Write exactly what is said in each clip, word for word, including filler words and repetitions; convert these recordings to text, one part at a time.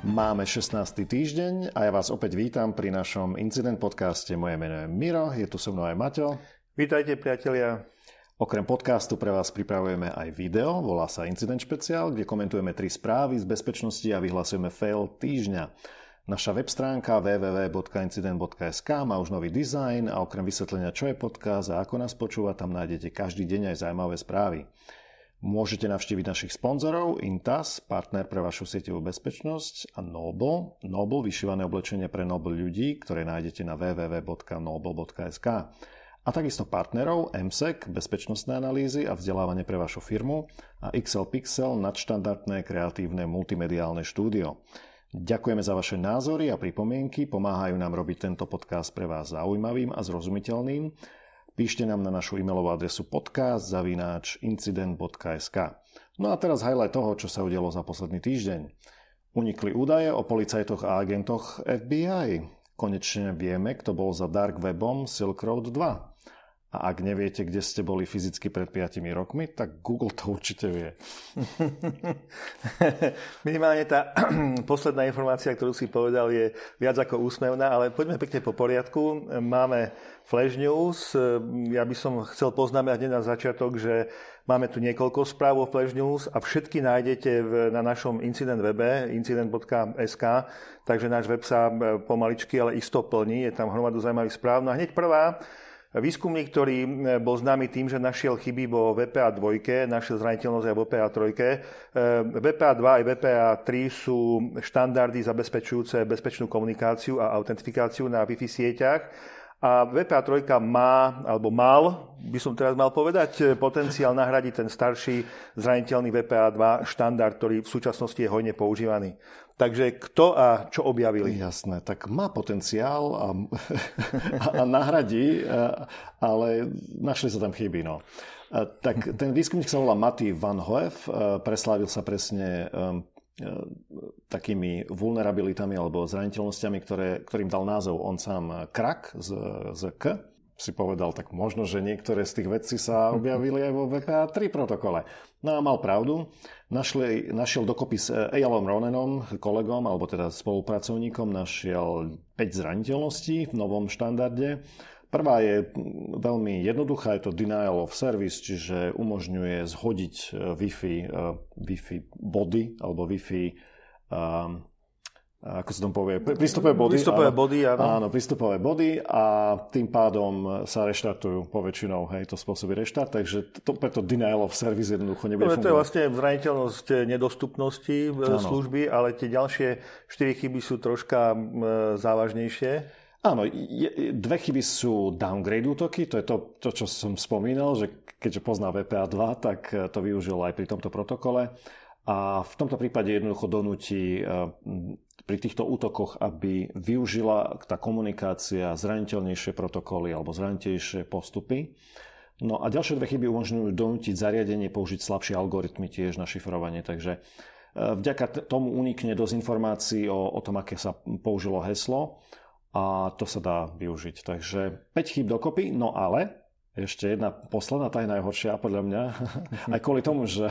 Máme šestnásty týždeň a ja vás opäť vítam pri našom Incident podcaste. Moje meno je Miro, je tu so mnou aj Maťo. Vítajte, priatelia. Okrem podcastu pre vás pripravujeme aj video, volá sa Incident špeciál, kde komentujeme tri správy z bezpečnosti a vyhlasujeme fail týždňa. Naša web stránka w w w bodka incident bodka es ka má už nový dizajn a okrem vysvetlenia, čo je podcast a ako nás počúva, tam nájdete každý deň aj zaujímavé správy. Môžete navštíviť našich sponzorov Intas, partner pre vašu sieťovú bezpečnosť, a Noble, Noble, vyšívané oblečenie pre Noble ľudí, ktoré nájdete na w w w bodka noble bodka es ka. A takisto partnerov em sek, bezpečnostné analýzy a vzdelávanie pre vašu firmu, a iks el Pixel, nadštandardné kreatívne multimediálne štúdio. Ďakujeme za vaše názory a pripomienky, pomáhajú nám robiť tento podcast pre vás zaujímavým a zrozumiteľným. Píšte nám na našu e-mailovú adresu podcast zavináč incident bodka es ka. No a teraz highlight toho, čo sa udialo za posledný týždeň. Unikli údaje o policajtoch a agentoch ef bí aj. Konečne vieme, kto bol za dark webom Silk Road dva. A ak neviete, kde ste boli fyzicky pred piatimi rokmi, tak Google to určite vie. Minimálne tá posledná informácia, ktorú si povedal, je viac ako úsmevná, ale poďme pekne po poriadku. Máme Flash News. Ja by som chcel poznámať hneď na začiatok, že máme tu niekoľko správ o Flash News a všetky nájdete v, na našom Incident webe, incident bodka es ka, takže náš web sa pomaličky, ale isto plní. Je tam hromadu zaujímavých správ. No a hneď prvá. Výskumník, ktorý bol známy tým, že našiel chyby vo vé pé á dva, našiel zraniteľnosť aj vo vé pé á tri. vé pé á dva aj vé pé á tri sú štandardy zabezpečujúce bezpečnú komunikáciu a autentifikáciu na Wi-Fi sieťach. A vé pé á tri má, alebo mal, by som teraz mal povedať, potenciál nahradiť ten starší zraniteľný vé pé á dva štandard, ktorý v súčasnosti je hojne používaný. Takže kto a čo objavili? Jasné, tak má potenciál a, a, a nahradí, ale našli sa tam chyby. No. Tak ten výskumník sa volá Matti van Hoef, preslávil sa presne takými vulnerabilitami alebo zraniteľnosťami, ktoré, ktorým dal názov on sám Crack z, z K. Si povedal, tak možno, že niektoré z tých vecí sa objavili aj vo vé pé á tri protokole. No a mal pravdu. Našli, našiel dokopy s Eyalom Ronenom, kolegom, alebo teda spolupracovníkom, našiel päť zraniteľností v novom štandarde. Prvá je veľmi jednoduchá, je to denial of service, čiže umožňuje zhodiť Wi-Fi, Wi-Fi body, alebo Wi-Fi, um, ako sa tomu povie, prístupové body. Prístupové body, áno. Áno, prístupové body a tým pádom sa reštartujú poväčšinou, hej, to spôsobí reštart, takže to, preto denial of service jednoducho nebude fungovať. To je vlastne zraniteľnosť nedostupnosti áno. služby, ale tie ďalšie štyri chyby sú troška závažnejšie. Áno, je, dve chyby sú downgrade útoky, to je to, to, čo som spomínal, že keďže pozná vé pé á dva, tak to využil aj pri tomto protokole. A v tomto prípade jednoducho donúti pri týchto útokoch, aby využila tá komunikácia zraniteľnejšie protokoly alebo zraniteľnejšie postupy. No a ďalšie dve chyby umožňujú donútiť zariadenie použiť slabšie algoritmy tiež na šifrovanie. Takže vďaka tomu unikne dosť informácií o, o tom, aké sa použilo heslo a to sa dá využiť. Takže päť chýb dokopy, no ale ešte jedna posledná, tá je najhoršia podľa mňa. Aj kvôli tomu, že,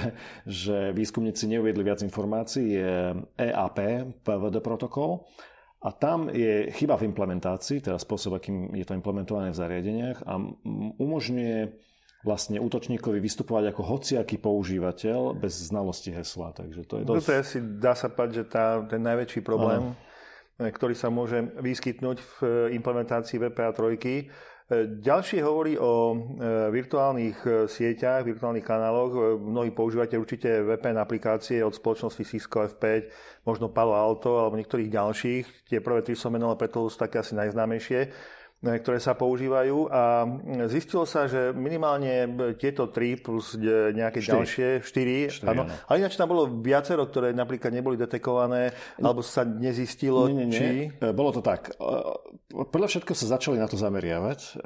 že výskumníci neuviedli viac informácií, je é á pé, pé vé dé protokol. A tam je chyba v implementácii, teda spôsob, akým je to implementované v zariadeniach a umožňuje vlastne útočníkovi vystupovať ako hociaký používateľ bez znalosti hesla. Takže to je dosť... To je asi, dá sa povedať, že tá, ten najväčší problém, Aha. ktorý sa môže vyskytnúť v implementácii vé pé á tri. Ďalšie hovorí o virtuálnych sieťach, virtuálnych kanáloch. Mnohí používate určite vé pé en aplikácie od spoločnosti Cisco ef päť, možno Palo Alto alebo niektorých ďalších. Tie prvé tri som menoval, preto sú také asi najznámejšie, ktoré sa používajú. A zistilo sa, že minimálne tieto tri plus nejaké štyri. ďalšie, štyri, štyri áno. Ale ináč tam bolo viacero, ktoré napríklad neboli detekované, alebo sa nezistilo, nie, nie, nie. či... Bolo to tak. Podľa všetko sa začali na to zameriavať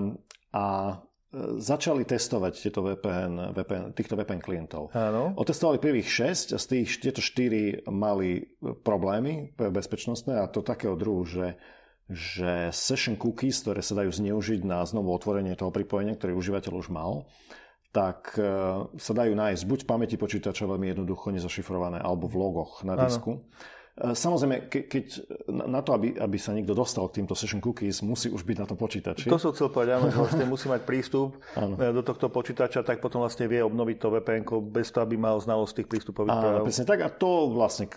a začali testovať tieto vé pé en, vé pé en, týchto vé pé en klientov. Áno. Otestovali prvých šesť a z tých tieto štyri mali problémy bezpečnostné a to takého druhu, že že session cookies, ktoré sa dajú zneužiť na znovu otvorenie toho pripojenia, ktoré užívateľ už mal, tak sa dajú nájsť buď v pamäti počítača veľmi jednoducho nezašifrované, alebo v logoch na disku. Samozrejme, ke, keď na to, aby, aby sa niekto dostal k týmto session cookies, musí už byť na tom počítači. To som chcel povedať, že vlastne musí mať prístup do tohto počítača, tak potom vlastne vie obnoviť to vé pé enko bez toho, aby mal znalosť tých prístupových práv. Presne tak, a to vlastne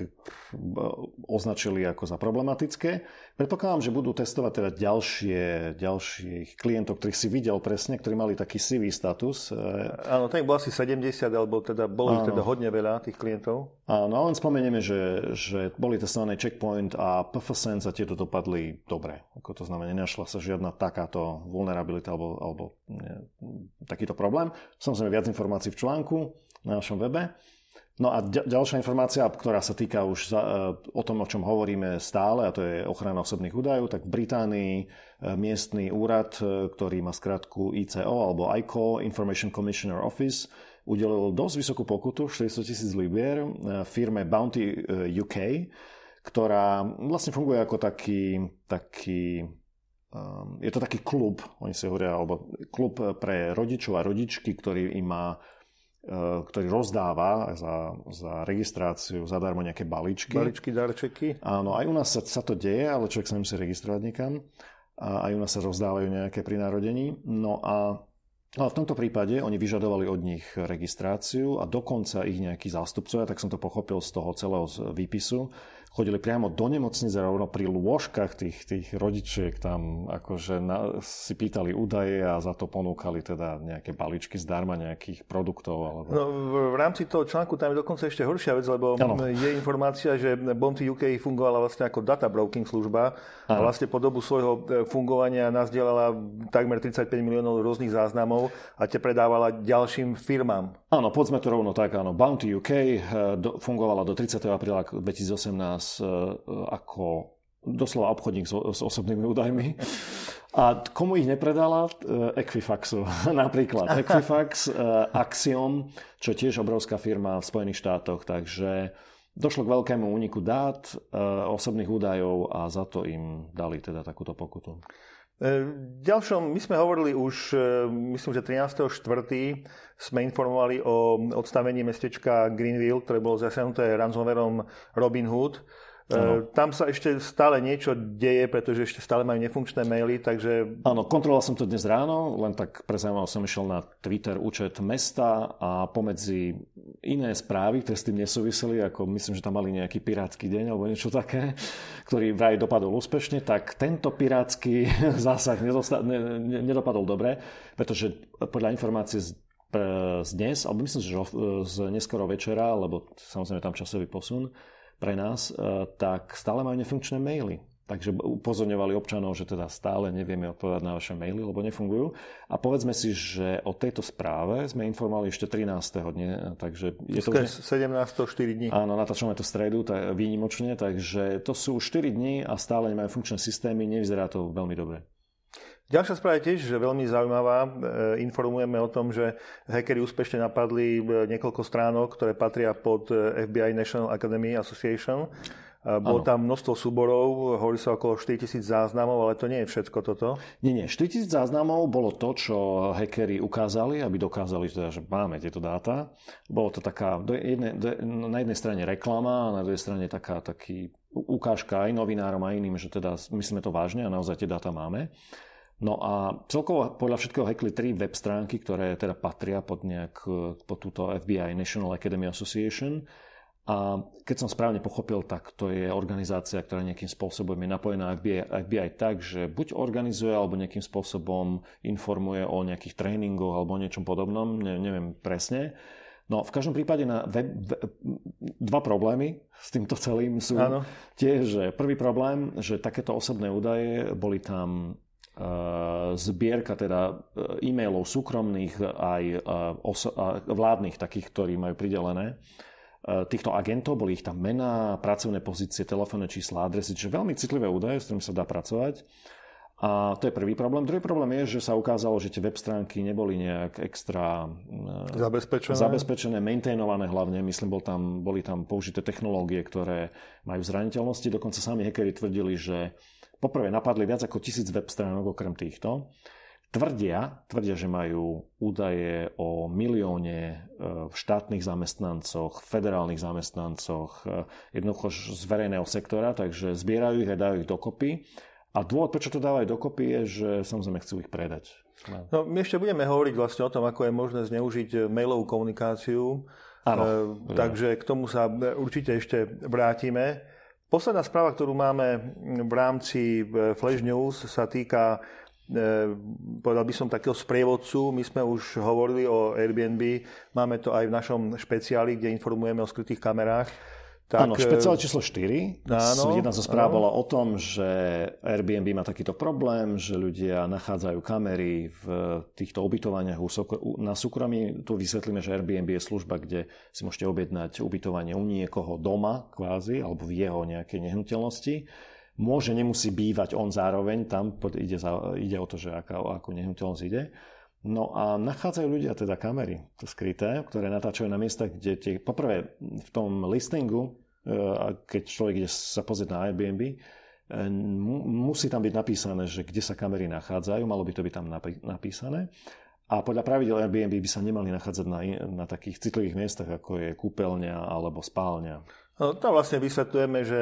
označili ako za problematické. Predpokladám, že budú testovať teda ďalšie, ďalších klientov, ktorých si videl presne, ktorí mali taký C V status. Áno, tak bolo asi sedemdesiat, alebo teda bolo ich teda hodne veľa tých klientov. Áno, ale len spomenieme, že, že boli testované Checkpoint a pfSense a tieto dopadli dobre. Ako to znamená, nenašla sa žiadna takáto vulnerabilita alebo, alebo ne, takýto problém. Samozrejme viac informácií v článku na našom webe. No a ďalšia informácia, ktorá sa týka už za, o tom, o čom hovoríme stále, a to je ochrana osobných údajov, tak v Británii miestny úrad, ktorý má skratku í cé ó alebo í cé ó, Information Commissioner Office, udelil dosť vysokú pokutu, štyristo tisíc libier, firme Bounty ú ká, ktorá vlastne funguje ako taký, taký je to taký klub, oni si hovoria, alebo klub pre rodičov a rodičky, ktorý im má ktorý rozdáva za, za registráciu zadarmo nejaké balíčky. Balíčky, darčeky. Áno, aj u nás sa, sa to deje, ale človek sa nemusí registrovať niekam. A aj u nás sa rozdávajú nejaké pri narodení. No a ale v tomto prípade oni vyžadovali od nich registráciu a dokonca ich nejakí zástupcovia, tak som to pochopil z toho celého výpisu, chodili priamo do nemocnice rovno pri lôžkach tých, tých rodičiek tam akože na, si pýtali údaje a za to ponúkali teda nejaké balíčky zdarma nejakých produktov. Alebo... No, v rámci toho článku tam je dokonca ešte horšia vec, lebo ano. Je informácia, že Bounty ú ká fungovala vlastne ako data broking služba ano. A vlastne po dobu svojho fungovania nazdielala takmer tridsaťpäť miliónov rôznych záznamov a te predávala ďalším firmám. Áno, poďme to rovno tak, áno. Bounty ú ká do, fungovala do tridsiateho apríla dvetisícosemnásť ako doslova obchodník s, s osobnými údajmi. A komu ich nepredala? Equifaxu. Napríklad Equifax, Axiom, čo je tiež obrovská firma v Spojených štátoch. Takže došlo k veľkému úniku dát, osobných údajov a za to im dali teda takúto pokutu. V ďalšom, my sme hovorili už, myslím, že trinásteho štvrtého sme informovali o odstavení mestečka Greenville, ktoré bolo zasiahnuté ransomwareom Robinhood. Ano. Tam sa ešte stále niečo deje, pretože ešte stále majú nefunkčné maily, takže... Áno, kontroloval som to dnes ráno, len tak pre zaujímavosť som išiel na Twitter účet mesta a pomedzi iné správy, ktoré s tým nesúviseli, ako myslím, že tam mali nejaký pirátsky deň alebo niečo také, ktorý vraj dopadol úspešne, tak tento pirátsky zásah nedosta- ne- ne- nedopadol dobre, pretože podľa informácie z, z dnes, alebo myslím, že z neskoro večera, lebo samozrejme tam časový posun, pre nás, tak stále majú nefunkčné maily. Takže upozorňovali občanov, že teda stále nevieme odpovedať na vaše maily, lebo nefungujú. A povedzme si, že o tejto správe sme informovali ešte trinásteho dne, takže je to už... sedemnásteho štyri dní. Áno, natáčame to v stredu, tak výnimočne, takže to sú štyri dní a stále nemajú funkčné systémy, nevyzerá to veľmi dobre. Ďalšia správa je tiež že veľmi zaujímavá. Informujeme o tom, že hackeri úspešne napadli niekoľko stránok, ktoré patria pod ef bí aj National Academy Association. Bolo tam množstvo súborov, hovorí sa okolo štyritisíc záznamov, ale to nie je všetko toto. Nie, nie. štyritisíc záznamov bolo to, čo hackeri ukázali, aby dokázali, teda, že máme tieto dáta. Bolo to taká, do jednej, do, na jednej strane reklama a na druhej strane taká, taký ukážka aj novinárom a iným, že teda myslíme to vážne a naozaj tie dáta máme. No a celkovo podľa všetkého hackli tri web stránky, ktoré teda patria pod, nejak, pod túto ef bí aj National Academy Association. A keď som správne pochopil, tak to je organizácia, ktorá nejakým spôsobom je napojená na ef bí aj, ef bí aj tak, že buď organizuje, alebo nejakým spôsobom informuje o nejakých tréningoch alebo o niečom podobnom, ne, neviem presne. No v každom prípade na web, web, dva problémy s týmto celým sú Áno. tie, že prvý problém, že takéto osobné údaje boli tam zbierka teda e-mailov súkromných aj oso- vládnych takých, ktorí majú pridelené týchto agentov, boli ich tam mená, pracovné pozície, telefónne čísla, adresy, čiže veľmi citlivé údaje, s ktorými sa dá pracovať. A to je prvý problém. Druhý problém je, že sa ukázalo, že tie web stránky neboli nejak extra zabezpečené, zabezpečené maintainované hlavne. Myslím, bol tam, boli tam použité technológie, ktoré majú zraniteľnosti. Dokonca sami hackeri tvrdili, že poprvé napadli viac ako tisíc web stránok okrem týchto. tvrdia, tvrdia, že majú údaje o milióne štátnych zamestnancoch, federálnych zamestnancoch, jednoducho z verejného sektora, takže zbierajú ich a dajú ich dokopy. A dôvod, prečo to dávajú dokopy, je, že samozrejme chcú ich predať. No, my ešte budeme hovoriť vlastne o tom, ako je možné zneužiť mailovú komunikáciu. Áno. E, takže k tomu sa určite ešte vrátime. Posledná správa, ktorú máme v rámci Flash News, sa týka, e, povedal by som, takého sprievodcu. My sme už hovorili o Airbnb, máme to aj v našom špeciáli, kde informujeme o skrytých kamerách. Tak, áno, špeciál číslo štyri. Áno, Jedna zo správ bola o tom, že Airbnb má takýto problém, že ľudia nachádzajú kamery v týchto ubytovaniach na súkromí. Tu vysvetlíme, že Airbnb je služba, kde si môžete objednať ubytovanie u niekoho doma, kvázi, alebo v jeho nejakej nehnuteľnosti. Môže, nemusí bývať on zároveň, tam ide, za, ide o to, že aká, o akú nehnuteľnosť ide. No a nachádzajú ľudia teda kamery skryté, ktoré natáčajú na miestach, kde tie, poprvé v tom listingu, keď človek ide sa pozrieť na Airbnb, musí tam byť napísané, že kde sa kamery nachádzajú, malo by to byť tam napísané. A podľa pravidel Airbnb by sa nemali nachádzať na, na takých citlivých miestach, ako je kúpeľňa alebo spálňa. No, tam vlastne vysvetľujeme, že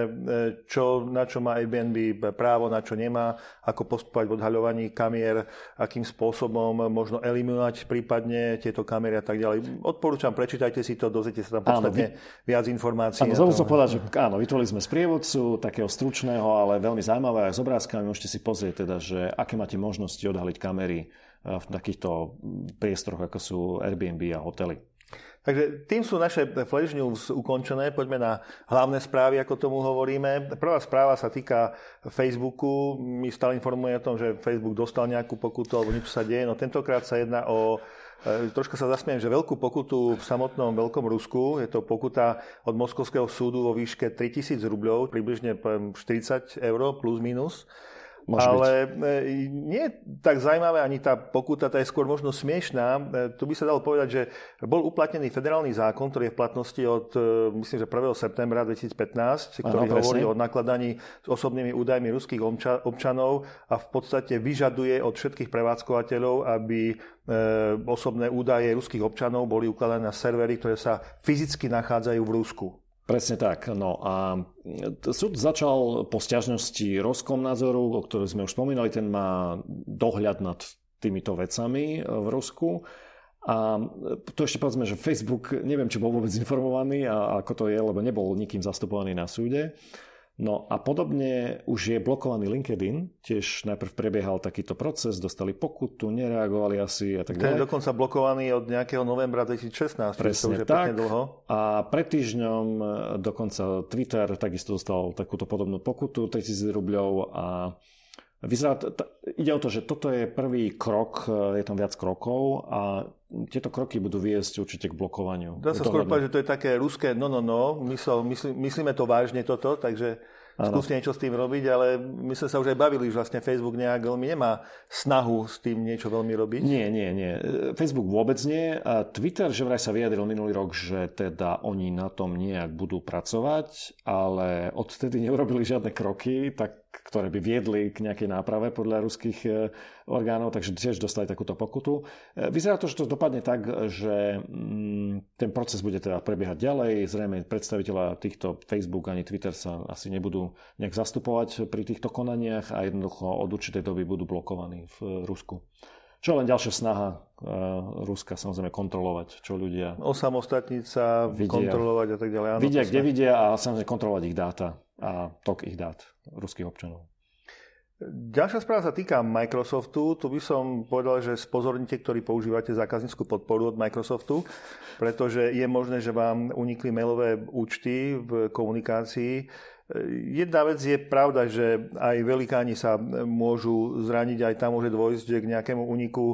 čo, na čo má Airbnb právo, na čo nemá, ako postupovať v odhaľovaní kamier, akým spôsobom možno eliminovať prípadne tieto kamery a tak ďalej. Odporúčam, prečítajte si to, dozviete sa tam podstatne áno, vy... viac informácií. Áno, znovu som povedať, že áno, vytvorili sme sprievodcu, takého stručného, ale veľmi zaujímavé aj s obrázkami. Môžete si pozrieť teda, že aké máte možnosti odhaliť kamery v takýchto priestoroch, ako sú Airbnb a hotely. Takže tým sú naše Flash News ukončené. Poďme na hlavné správy, ako tomu hovoríme. Prvá správa sa týka Facebooku. My stále informujeme o tom, že Facebook dostal nejakú pokutu alebo niečo sa deje. No tentokrát sa jedná o, troška sa zasmiem, že veľkú pokutu v samotnom Veľkom Rusku. Je to pokuta od Moskovského súdu vo výške tritisíc rubľov, približne štyridsať eur plus minus. Môže ale byť. Nie je tak zaujímavé ani tá pokuta, tá je skôr možno smiešná. Tu by sa dalo povedať, že bol uplatnený federálny zákon, ktorý je v platnosti od, myslím, že prvého septembra dvetisícpätnásť, ktorý Aha, hovorí o nakladaní s osobnými údajmi ruských občanov a v podstate vyžaduje od všetkých prevádzkovateľov, aby osobné údaje ruských občanov boli ukladané na servery, ktoré sa fyzicky nachádzajú v Rusku. Presne tak. No a súd začal po sťažnosti Roskomnazoru, o ktorej sme už spomínali, ten má dohľad nad týmito vecami v Rusku. A to ešte povedzme, že Facebook, neviem, či bol vôbec informovaný a ako to je, lebo nebol nikým zastupovaný na súde. No a podobne už je blokovaný LinkedIn, tiež najprv prebiehal takýto proces, dostali pokutu, nereagovali asi a tak ďalej. Ten je dokonca blokovaný od nejakého novembra dvetisícšestnásť, presne to už je tak. pekne dlho. A pred týždňom dokonca Twitter takisto dostal takúto podobnú pokutu, tritisíc rubľov a vyzerá, t- ide o to, že toto je prvý krok, je tam viac krokov a tieto kroky budú viesť určite k blokovaniu. Dá sa skôr povedať, že to je také ruské no, no, no. Myslel, myslí, myslíme to vážne toto, takže skúste niečo s tým robiť, ale my sme sa už aj bavili, že vlastne Facebook nejak veľmi nemá snahu s tým niečo veľmi robiť. Nie, nie, nie. Facebook vôbec nie. A Twitter, že vraj sa vyjadril minulý rok, že teda oni na tom nejak budú pracovať, ale odtedy neurobili žiadne kroky, tak ktoré by viedli k nejakej náprave podľa ruských orgánov, takže tiež dostali takúto pokutu. Vyzerá to, že to dopadne tak, že ten proces bude teda prebiehať ďalej. Zrejme predstaviteľa týchto Facebook ani Twitter sa asi nebudú nejak zastupovať pri týchto konaniach a jednoducho od určitej doby budú blokovaní v Rusku. Čo len ďalšia snaha Ruska samozrejme kontrolovať, čo ľudia osamostatniť sa, vidia, kontrolovať a tak ďalej. Áno, vidia, kde vidia a samozrejme kontrolovať ich dáta a tok ich dát ruských občanov. Ďalšia správa sa týka Microsoftu. Tu by som povedal, že spozornite, ktorí používate zákaznícku podporu od Microsoftu, pretože je možné, že vám unikli mailové účty v komunikácii. Jedna vec je pravda, že aj velikáni sa môžu zraniť, aj tam môže dôjsť k nejakému úniku.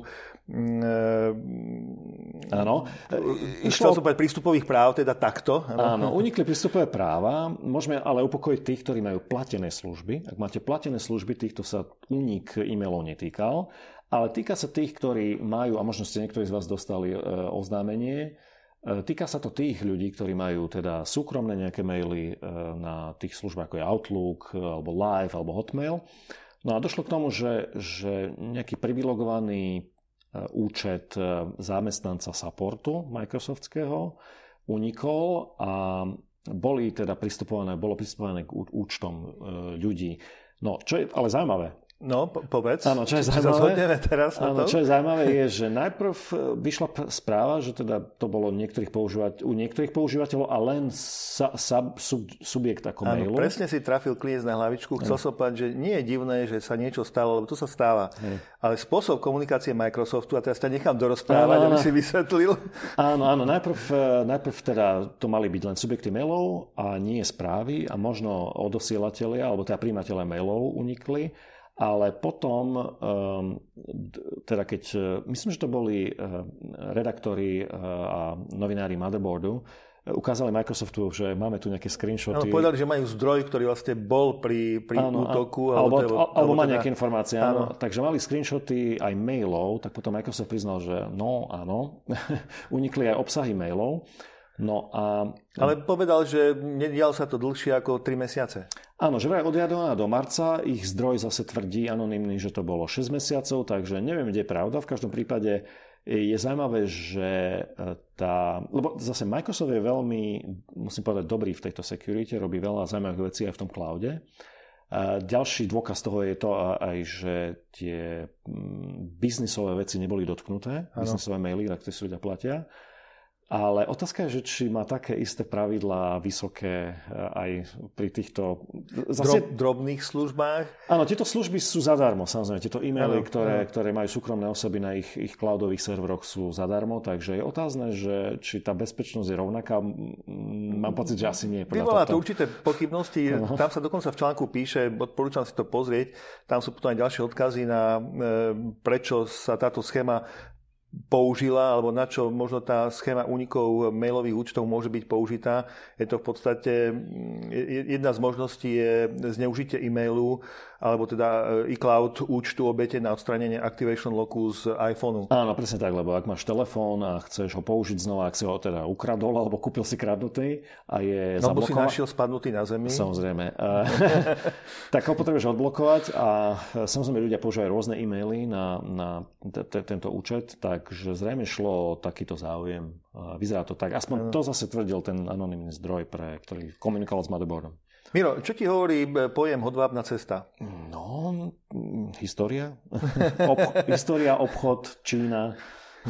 Áno. Išlo som povedať prístupových práv, teda takto. Áno, unikli prístupové práva. Môžeme ale upokojiť tých, ktorí majú platené služby. Ak máte platené služby, týchto sa únik e-mailov netýkal. Ale týka sa tých, ktorí majú, a možno ste niektorí z vás dostali oznámenie, týka sa to tých ľudí, ktorí majú teda súkromné nejaké maily na tých službách, ako je Outlook, alebo Live, alebo Hotmail. No a došlo k tomu, že, že nejaký privilegovaný účet zamestnanca supportu Microsoftského unikol a boli teda pristupované, bolo pristupované k účtom ľudí. No, čo je ale zaujímavé. No, po- povedz. Áno, čo je či zaujímavé, teraz na áno, to? čo je zaujímavé je, že najprv vyšla správa, že teda to bolo niektorých používať, u niektorých používateľov a len sa, sa, sub, subjekt ako áno, mailu. Presne si trafil klinec na hlavičku. Chcel som povedať, že nie je divné, že sa niečo stalo, lebo to sa stáva. Hej. Ale spôsob komunikácie Microsoftu, a teraz ťa nechám dorozprávať, áno, aby si vysvetlil. Áno, áno, najprv, najprv teda to mali byť len subjekty mailov a nie správy a možno odosielatelia, alebo teda príjmatelia mailov unikli. Ale potom, teda keď, myslím, že to boli redaktori a novinári Motherboardu, ukázali Microsoftu, že máme tu nejaké screenshoty. Áno, povedali, že majú zdroj, ktorý vlastne bol pri, pri áno, útoku. Alebo, alebo, alebo, alebo má teda... nejaké informácie. Áno. Áno. Takže mali screenshoty aj mailov, tak potom Microsoft priznal, že no, áno, unikli aj obsahy mailov. No a... Ale povedal, že nedial sa to dlhšie ako tri mesiace. Áno, že vraj od januára do marca ich zdroj zase tvrdí anonymný, že to bolo šesť mesiacov, takže neviem, kde je pravda. V každom prípade je zaujímavé, že tá... Lebo zase Microsoft je veľmi, musím povedať, dobrý v tejto security, robí veľa zaujímavých vecí aj v tom cloude. A ďalší dôkaz toho je to aj, že tie biznisové veci neboli dotknuté, ano. Biznisové maily, na ktoré si ľudia platia. Ale otázka je, že či má také isté pravidlá vysoké aj pri týchto... Zase... Drob, drobných službách? Áno, tieto služby sú zadarmo, samozrejme. Tieto e-maily, ano, ktoré, ano. ktoré majú súkromné osoby na ich, ich cloudových serveroch sú zadarmo, takže je otázne, že či tá bezpečnosť je rovnaká. Mám pocit, že asi nie. Vyvolá to určité pochybnosti. Uh-huh. Tam sa dokonca v článku píše, odporúčam si to pozrieť, tam sú potom aj ďalšie odkazy na prečo sa táto schéma použila, alebo na čo možno tá schéma únikov mailových účtov môže byť použitá. Je to v podstate, jedna z možností je zneužitie e-mailu, alebo teda iCloud účtu obete na odstránenie Activation Locku z iPhoneu. Áno, presne tak, lebo ak máš telefón a chceš ho použiť znova, ak si ho teda ukradol, alebo kúpil si kradnutý a je no, zablokovaný. No, si našiel spadnutý na zemi. Samozrejme. Tak ho potrebuješ odblokovať a samozrejme ľudia používajú rôzne e-maily na, na t- tento účet, takže zrejme šlo o takýto záujem. Vyzerá to tak. Aspoň to zase tvrdil ten anonymný zdroj, pre ktorý komunikoval s Motherboardom. Miro, čo ti hovorí pojem hodvábna cesta? No, história. Ob- história, obchod, Čína.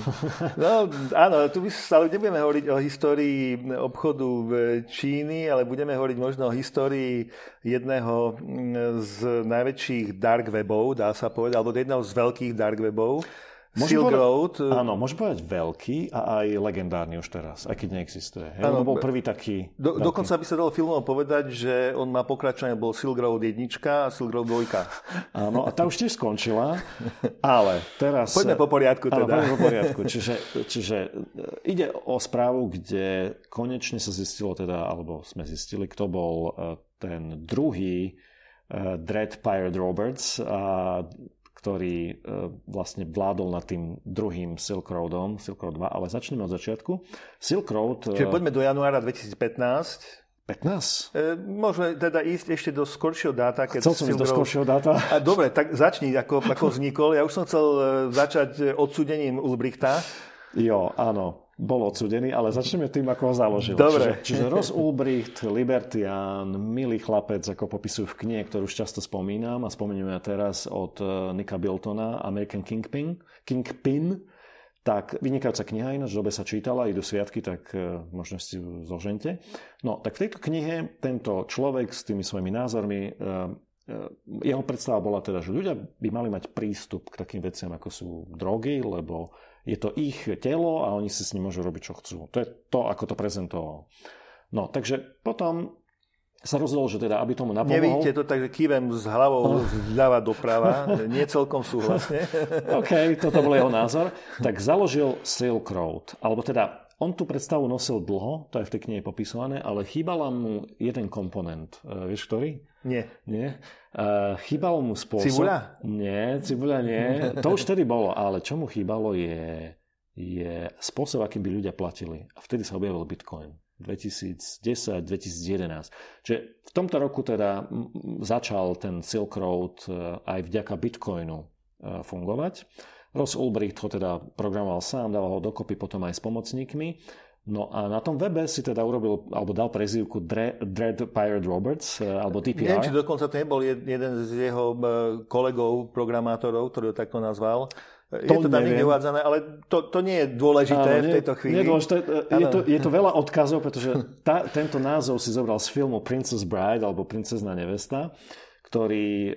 No áno, tu by sa, ale nebudeme hovoriť o histórii obchodu v Číny, ale budeme hovoriť možno o histórii jedného z najväčších dark webov, dá sa povedať, alebo jedného z veľkých dark webov. Silk Road. Áno, môžem povedať veľký a aj legendárny už teraz, aj keď neexistuje. Áno, bol prvý taký... Do, dokonca by sa dalo filmovo povedať, že on má pokračovanie, bol Silk Road jednička a Silk Road dvojka. Áno, a tá už tiež skončila, ale teraz... Poďme po poriadku teda. Áno, poďme po poriadku. Čiže, čiže ide o správu, kde konečne sa zistilo teda, alebo sme zistili, kto bol ten druhý Dread Pirate Roberts a ktorý vlastne vládol nad tým druhým Silk Roadom, Silk Road dva, ale začneme od začiatku. Silk Road... Čiže poďme do januára dvetisícpätnásť. pätnásť? E, môžeme teda ísť ešte do skoršieho dáta. Keď chcel som ísť do skoršieho dáta. A dobre, tak začni, ako, ako vznikol. Ja už som chcel začať odsúdením Ulbrichta. Jo, áno. Bol odsúdený, ale začneme tým, ako ho založil. Dobre. Čiže, čiže Ross Ulbricht, libertián, milý chlapec, ako popisujú v knihe, ktorú už často spomínam a spomíname teraz od Nicka Biltona, American Kingpin. Kingpin. Tak vynikajúca kniha, ináč v dobe sa čítala, idú sviatky, tak možno si ju zožente. No, tak v tejto knihe tento človek s tými svojimi názormi, jeho predstava bola teda, že ľudia by mali mať prístup k takým veciam, ako sú drogy, lebo je to ich telo a oni si s ním môžu robiť, čo chcú. To je to, ako to prezentoval. No, takže potom sa rozhodol, že teda, aby tomu napomohol... Nevidíte to, takže kývem s hlavou zľava doprava. Nie celkom súhlasne. OK, toto bol jeho názor. Tak založil Silk Road. Alebo teda, on tú predstavu nosil dlho, to je v tej knihe popisované, ale chýbala mu jeden komponent. Uh, vieš, ktorý? Nie. Nie? Uh, chýbalo mu spôsob... Cibuľa? Nie, cibuľa nie. To už vtedy bolo, ale čo mu chýbalo je, je spôsob, akým by ľudia platili. A vtedy sa objavil Bitcoin. dvetisícdesať dvetisícjedenásť. Čiže v tomto roku teda začal ten Silk Road aj vďaka Bitcoinu fungovať. Ross Ulbricht ho teda programoval sám, dával ho dokopy potom aj s pomocníkmi. No a na tom webe si teda urobil, alebo dal prezývku Dread Pirate Roberts, alebo D P R. Neviem, či dokonca to nebol jeden z jeho kolegov, programátorov, ktorý ho takto nazval. Je to, to tam niekde uvádzané, ale to, to nie je dôležité áno, nie, v tejto chvíli. Nie je, dôležité. Je, to, je to veľa odkazov, pretože tá, tento názov si zobral z filmu Princess Bride, alebo Princezná nevesta, ktorý,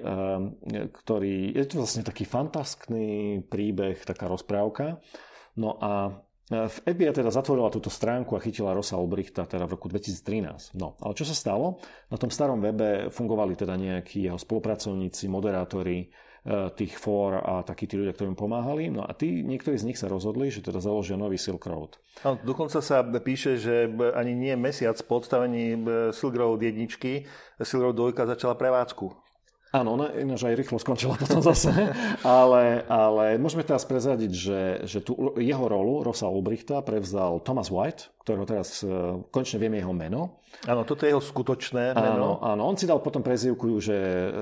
ktorý je to vlastne taký fantastický príbeh, taká rozprávka. No a F B I teda zatvorila túto stránku a chytila Rossa Ulbrichta teda v roku dvetisíctrinásť. No, ale čo sa stalo? Na tom starom webe fungovali teda nejakí jeho spolupracovníci, moderátori tých fór a takí tí ľudia, ktorí im pomáhali. No a tí, niektorí z nich sa rozhodli, že teda založia nový Silk Road. No, dokonca sa píše, že ani nie mesiac po odstavení Silk Road jedničky, Silk Road dvojka začala prevádzku. Áno, ona ináč aj rýchlo skončila potom zase, ale, ale môžeme teraz prezradiť, že, že tú jeho rolu Rossa Ulbrichta prevzal Thomas White, ktorého teraz konečne vieme jeho meno. Áno, toto je jeho skutočné meno. Áno, áno, on si dal potom prezývku, že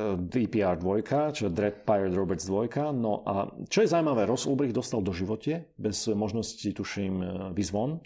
D P R dva, čiže Dread Pirate Roberts dva. No a čo je zaujímavé, Ross Ulbricht dostal do živote, bez možnosti, tuším, výzvon.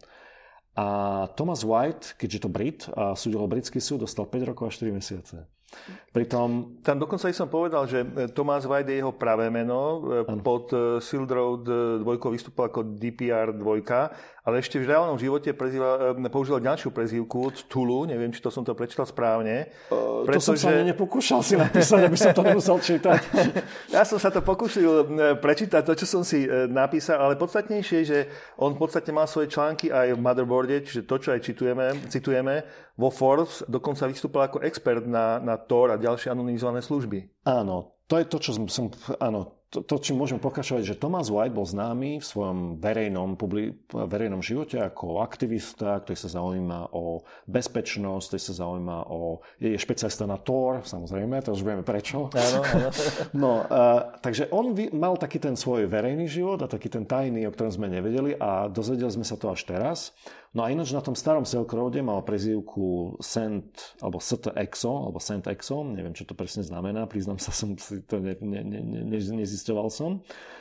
A Thomas White, keďže to Brit a súdil britský súd, dostal päť rokov a štyri mesiace. Pritom... Tam dokonca som povedal, že Thomas White je jeho pravé meno. Ano. Pod Silk Road dva vystúpil ako D P R dva, ale ešte v reálnom živote prezýva, použil ďalšiu prezývku Cthulhu. Neviem, či to som to prečítal správne. Uh, pretože... To som sa ani nepokúšal si napísať, aby som to nemusel čítať. Ja som sa to pokúsil prečítať, to, čo som si napísal, ale podstatnejšie je, že on v podstate mal svoje články aj v Motherboarde, čiže to, čo aj citujeme, citujeme vo Forbes, dokonca vystúpil ako expert na, na Tor a ďalšie anonymizované služby. Áno, to je to, čo som... Áno, to, to čím môžem pokračovať, že Thomas White bol známy v svojom verejnom, publi, verejnom živote ako aktivista, ktorý sa zaujíma o bezpečnosť, ktorý sa zaujíma o... Je špecialista na Tor, samozrejme, to už vieme prečo. Áno, áno. No, uh, takže on vy, mal taký ten svoj verejný život a taký ten tajný, o ktorom sme nevedeli a dozvedeli sme sa to až teraz. No a ináč na tom starom Silk Roade mal prezývku Saint, alebo S T Exo, alebo Saint Exo, neviem, čo to presne znamená, priznám sa, som si to ne, ne, ne, ne, nezisťoval som.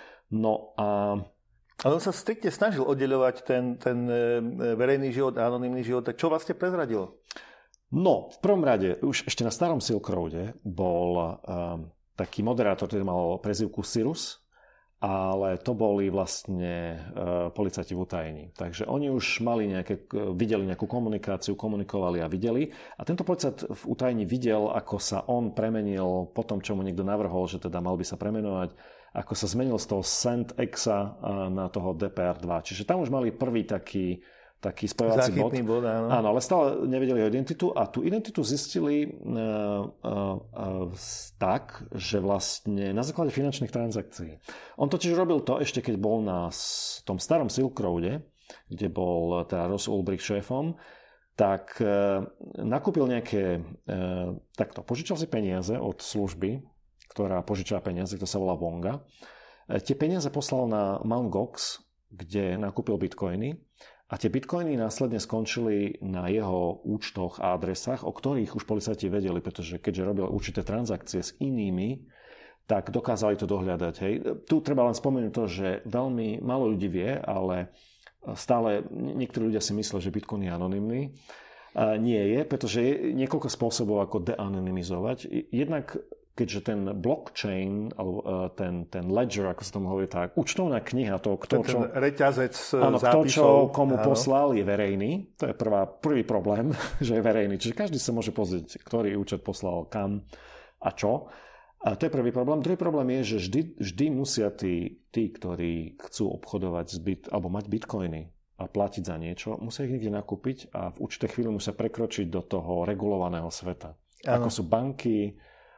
No a... Ale on sa striktne snažil oddeľovať ten, ten verejný život a anonymný život, tak čo vlastne prezradilo? No, v prvom rade, už ešte na starom Silk Roade bol um, taký moderátor, ktorý mal prezývku Cyrus, ale to boli vlastne uh, policajti v utajení. Takže oni už mali nejaké, videli nejakú komunikáciu, komunikovali a videli. A tento policajt v utajení videl, ako sa on premenil po tom, čo mu niekto navrhol, že teda mal by sa premenovať, ako sa zmenil z toho Saint Exa uh, na toho D P R dva. Čiže tam už mali prvý taký taký spojovací bod. bod áno. áno, ale stále nevedeli jeho identitu a tú identitu zistili uh, uh, uh, tak, že vlastne na základe finančných transakcií. On totiž robil to ešte, keď bol na tom starom Silk Roade, kde bol teda Ross Ulbricht šéfom, tak uh, nakúpil nejaké, uh, takto, požičal si peniaze od služby, ktorá požičala peniaze, ktorá sa volá Wonga. Uh, tie peniaze poslal na Mt. Gox, kde nakúpil bitcoiny. A tie bitcoiny následne skončili na jeho účtoch a adresách, o ktorých už policajti vedeli, pretože keďže robil určité transakcie s inými, tak dokázali to dohľadať. Hej. Tu treba len spomenúť to, že veľmi málo ľudí vie, ale stále niektorí ľudia si myslia, že bitcoin je anonymný. A nie je, pretože je niekoľko spôsobov, ako deanonymizovať. Jednak keďže ten blockchain, alebo ten, ten ledger, ako sa tomu hovorí, tak účtovná kniha, to, kto ten čo... reťazec áno, zápisov. Kto čo komu áno. poslal, je verejný. To je prvá, prvý problém, že je verejný. Čiže každý sa môže pozrieť, ktorý účet poslal kam a čo. A to je prvý problém. Druhý problém je, že vždy, vždy musia tí, tí, ktorí chcú obchodovať s bit, alebo mať bitcoiny a platiť za niečo, musia ich niekde nakúpiť a v určitej chvíli musia prekročiť do toho regulovaného sveta. Áno. Ako sú banky,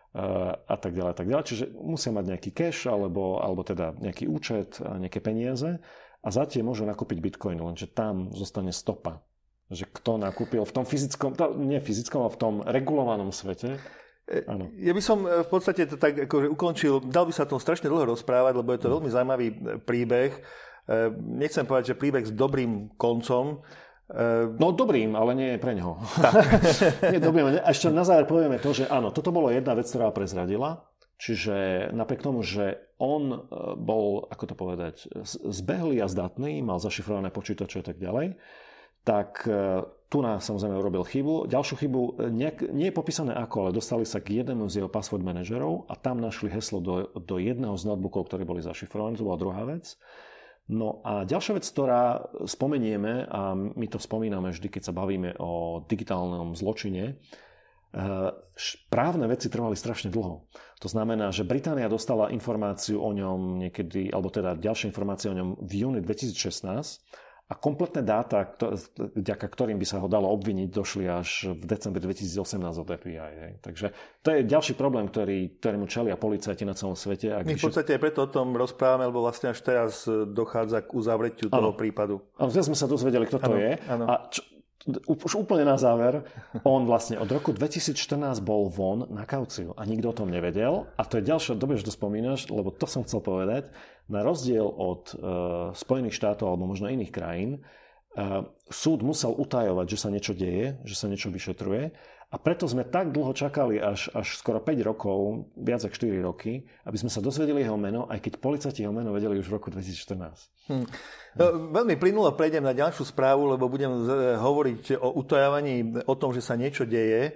a tak ďalej, a tak ďalej. Čiže musia mať nejaký cash alebo, alebo teda nejaký účet, nejaké peniaze a za tie môžu nakúpiť bitcoin, lenže tam zostane stopa. Že kto nakúpil v tom fyzickom, to, nie fyzickom, ale v tom regulovanom svete. Áno. Ja by som v podstate to tak akože ukončil, dal by sa tom strašne dlho rozprávať, lebo je to veľmi zaujímavý príbeh. Nechcem povedať, že príbeh s dobrým koncom, No dobrým, ale nie pre neho. nie dobrým. A ešte na záver povieme to, že áno, toto bolo jedna vec, ktorá prezradila. Čiže napriek tomu, že on bol, ako to povedať, zbehlý a zdatný, mal zašifrované počítače a tak ďalej, tak tu nás samozrejme urobil chybu. Ďalšiu chybu, nie, nie je popísané ako, ale dostali sa k jednému z jeho password manažerov a tam našli heslo do, do jedného z notebookov, ktoré boli zašifrované. To bola druhá vec. No a ďalšia vec, ktorá spomenieme, a my to spomíname vždy, keď sa bavíme o digitálnom zločine, právne veci trvali strašne dlho. To znamená, že Británia dostala informáciu o ňom niekedy, alebo teda ďalšie informácie o ňom v júni dvetisícšestnásť a kompletné dáta, vďaka ktorým by sa ho dalo obviniť, došli až v decembri dvetisícosemnásť od ef bí aj. Hej. Takže to je ďalší problém, ktorý, ktorému čelia policajti na celom svete. Ak My v podstate aj preto o tom rozprávame, lebo vlastne až teraz dochádza k uzavretiu toho ano. prípadu. A teraz sme sa dozvedeli, kto to ano, je. Ano. A čo, už úplne na záver, on vlastne od roku dvetisícštrnásť bol von na kauciu a nikto o tom nevedel. A to je ďalšie, dobre, že to spomínaš, lebo to som chcel povedať. Na rozdiel od uh, Spojených štátov alebo možno iných krajín, uh, súd musel utajovať, že sa niečo deje, že sa niečo vyšetruje. A preto sme tak dlho čakali, až, až skoro päť rokov, viac ako štyri roky, aby sme sa dozvedeli jeho meno, aj keď policajti jeho meno vedeli už v roku dvetisícštrnásť. Hm. No, veľmi plynulo prejdem na ďalšiu správu, lebo budem hovoriť o utajovaní, o tom, že sa niečo deje.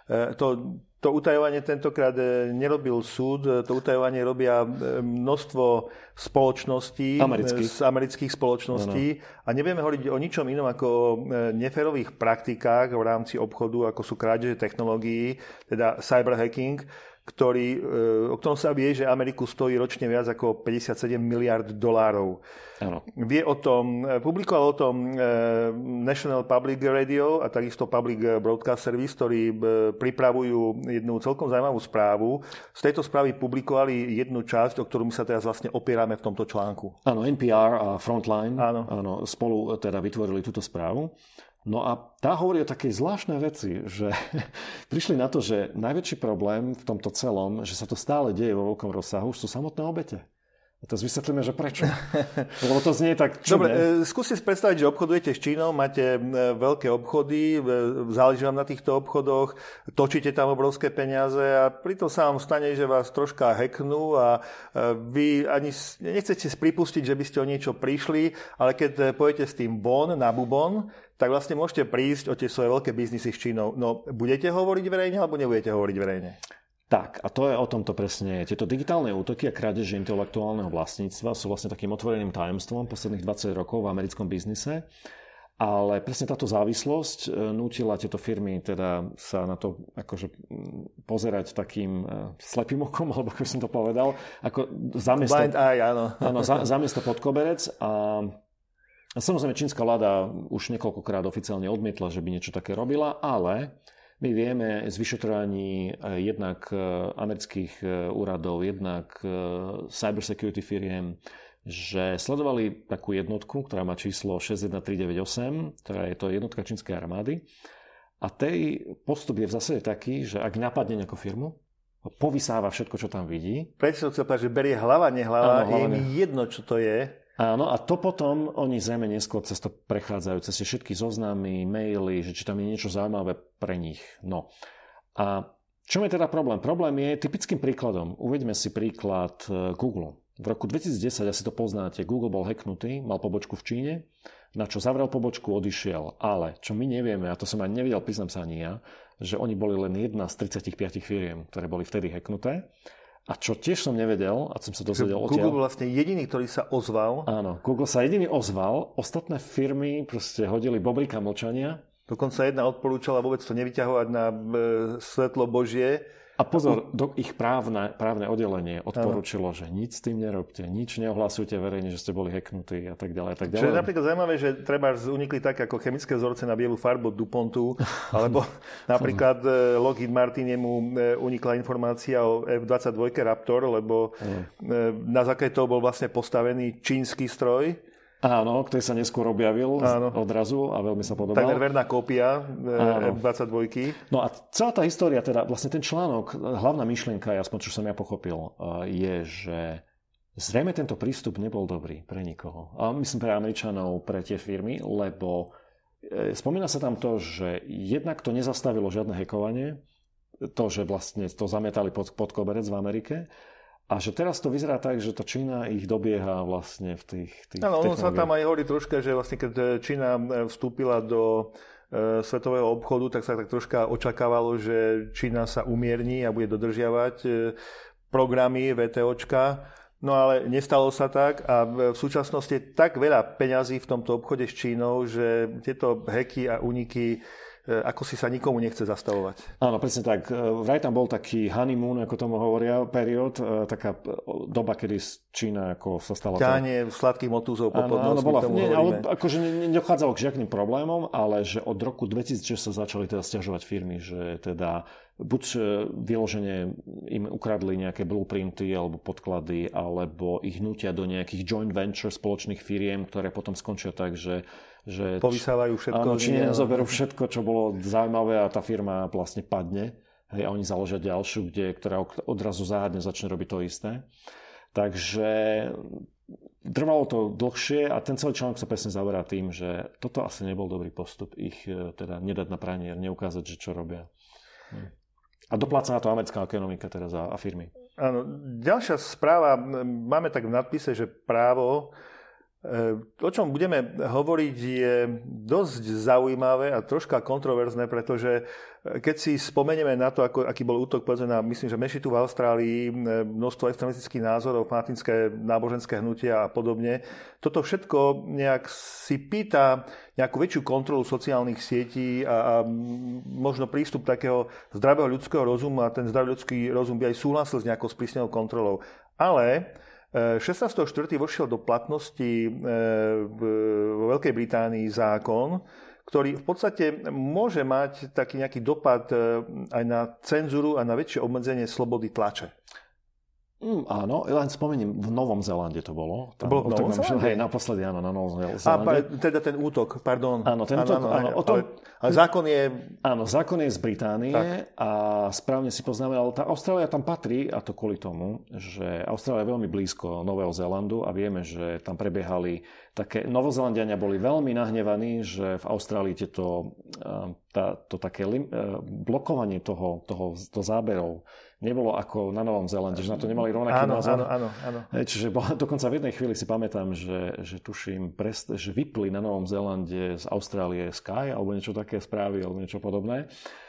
To, to utajovanie tentokrát nerobil súd, to utajovanie robia množstvo spoločností, amerických. z amerických spoločností no, no. a nevieme hovoriť o ničom inom ako o neférových praktikách v rámci obchodu, ako sú krádeže technológií, teda cyberhacking, ktorý, o ktorom sa vie, že Ameriku stojí ročne viac ako päťdesiatsedem miliárd dolárov. Áno. Vie o tom, publikoval o tom National Public Radio a takisto Public Broadcast Service, ktorí pripravujú jednu celkom zaujímavú správu. Z tejto správy publikovali jednu časť, o ktorú my sa teraz vlastne opierame v tomto článku. Áno, en pé er a Frontline áno. Áno, spolu teda vytvorili túto správu. No a tá hovorí o takej zvláštnej veci, že prišli na to, že najväčší problém v tomto celom, že sa to stále deje vo veľkom rozsahu, sú samotné obete. A teraz vysvetlíme, že prečo. Lebo to znie tak čudne. Dobre, skúste si predstaviť, že obchodujete s Čínou, máte veľké obchody, záleží vám na týchto obchodoch, točíte tam obrovské peniaze a pritom sa vám stane, že vás troška hacknú a vy ani nechcete si pripustiť, že by ste o niečo prišli, ale keď pôjdete s tým von, na bubon, tak vlastne môžete prísť o tie svoje veľké biznisy s Čínou. No, budete hovoriť verejne alebo nebudete hovoriť verejne? Tak, a to je o tomto presne. Tieto digitálne útoky a krádeže intelektuálneho vlastníctva sú vlastne takým otvoreným tajomstvom posledných dvadsať rokov v americkom biznise. Ale presne táto závislosť nútila tieto firmy teda sa na to akože pozerať takým slepým okom, alebo ako som to povedal, ako zamiesto, Blind eye, áno. Áno, za, zamiesto pod koberec. A, a samozrejme čínska vláda už niekoľkokrát oficiálne odmietla, že by niečo také robila, ale my vieme z vyšetrovaní jednak amerických úradov, jednak cybersecurity firiem, že sledovali takú jednotku, ktorá má číslo šesť jeden tri deväť osem, ktorá je to jednotka čínskej armády. A tej postup je v zásade taký, že ak napadne nejakú firmu, povysáva všetko, čo tam vidí. Prečo chcel povedať, že berie hlava, nehlava, je mi jedno, čo to je. Áno, a to potom oni zrejme neskôr cez to prechádzajú, cez všetky zoznamy, maily, že či tam je niečo zaujímavé pre nich. No. A čo je teda problém? Problém je typickým príkladom. Uveďme si príklad Google. V roku dvetisícdesať, asi to poznáte, Google bol hacknutý, mal pobočku v Číne, na čo zavrel pobočku, odišiel. Ale čo my nevieme, a to som ani nevedel, priznám sa ani ja, že oni boli len jedna z tridsaťpäť firiem, ktoré boli vtedy hacknuté. A čo tiež som nevedel, a som sa dozvedel odtiaľ. Google vlastne jediný, ktorý sa ozval. Áno, Google sa jediný ozval, ostatné firmy proste hodili bobrika mlčania. Dokonca jedna odporúčala vôbec to nevyťahovať na svetlo Božie. A pozor, do ich právne, právne oddelenie odporúčilo, že nič s tým nerobte, nič neohlasujte verejne, že ste boli hacknutí a tak ďalej. A tak ďalej. Čo je napríklad zaujímavé, že treba unikli tak ako chemické vzorce na bielu farbu DuPontu, alebo napríklad Lockheed Martinemu unikla informácia o ef dvadsaťdva Raptor, lebo na základe toho bol vlastne postavený čínsky stroj. Áno, ktorý sa neskôr objavil Áno. odrazu a veľmi sa podobal. Takmer verná kópia ef dvadsaťdva. No a celá tá história, teda vlastne ten článok, hlavná myšlienka, aspoň čo som ja pochopil, je, že zrejme tento prístup nebol dobrý pre nikoho. A myslím pre Američanov, pre tie firmy, lebo spomína sa tam to, že jednak to nezastavilo žiadne hackovanie, to, že vlastne to zamietali pod, pod koberec v Amerike, a že teraz to vyzerá tak, že tá Čína ich dobieha vlastne v tých, tých Áno, ono sa technológiách. tam aj hovorí troška, že vlastne keď Čína vstúpila do e, svetového obchodu, tak sa tak troška očakávalo, že Čína sa umierni a bude dodržiavať e, programy VTOčka. No ale nestalo sa tak a v súčasnosti je tak veľa peňazí v tomto obchode s Čínou, že tieto hacky a úniky ako si sa nikomu nechce zastavovať. Áno, presne tak. Vraj tam bol taký honeymoon, ako tomu hovoria, period, taká doba, kedy Čína ako sa stala... Ťahanie sladkých motúzov po podnosť, bola, tomu nie, hovoríme. ale akože nedochádzalo k žiadnym problémom, ale že od roku dvetisícšesť sa začali teda sťažovať firmy, že teda buď vyložene im ukradli nejaké blueprinty alebo podklady, alebo ich nutia do nejakých joint venture spoločných firiem, ktoré potom skončia tak, že že povysávajú všetko. Áno, Číňania zoberú všetko, čo bolo zaujímavé a tá firma vlastne padne. Hej, a oni založia ďalšiu, kde, ktorá odrazu záhadne začne robiť to isté. Takže trvalo to dlhšie a ten celý článok sa presne zaoberá tým, že toto asi nebol dobrý postup ich teda nedať na pranier, neukázať, že čo robia. A dopláca na to americká ekonomika teraz a, a firmy. Áno, ďalšia správa, máme tak v nadpise, že právo. O čom budeme hovoriť je dosť zaujímavé a troška kontroverzné, pretože keď si spomenieme na to, ako, aký bol útok povedzme na, myslím, že mešitu v Austrálii, množstvo extremistických názorov, fanatické náboženské hnutia a podobne, toto všetko nejak si pýta nejakú väčšiu kontrolu sociálnych sietí a, a možno prístup takého zdravého ľudského rozumu a ten zdravý ľudský rozum by aj súhlasil s nejakou sprísnenou kontrolou. Ale šestnásteho štvrtého vošiel do platnosti vo Veľkej Británii zákon, ktorý v podstate môže mať taký nejaký dopad aj na cenzúru a na väčšie obmedzenie slobody tlače. Mm, áno, len spomeniem, v Novom Zélande to bolo. To bolo v Novom Zélande? Hej, naposledy áno, na Novom Zélande. A teda ten útok, pardon. Áno, ten útok, áno. áno, áno o tom, ale, ale zákon je... Áno, zákon je z Británie tak. A správne si poznáme, ale tá Austrália tam patrí, a to kvôli tomu, že Austrália je veľmi blízko Nového Zélandu a vieme, že tam prebiehali také... Novozélandiania boli veľmi nahnevaní, že v Austrálii tieto, tá, to také lim, blokovanie toho, toho, toho záberov nebolo ako na Novom Zélande, že na to nemali rovnaký áno, názor. Áno, áno, áno. Čiže bola, dokonca v jednej chvíli si pamätám, že, že tuším, prest, že vypli na Novom Zélande z Austrálie Sky, alebo niečo také správy, alebo niečo podobné.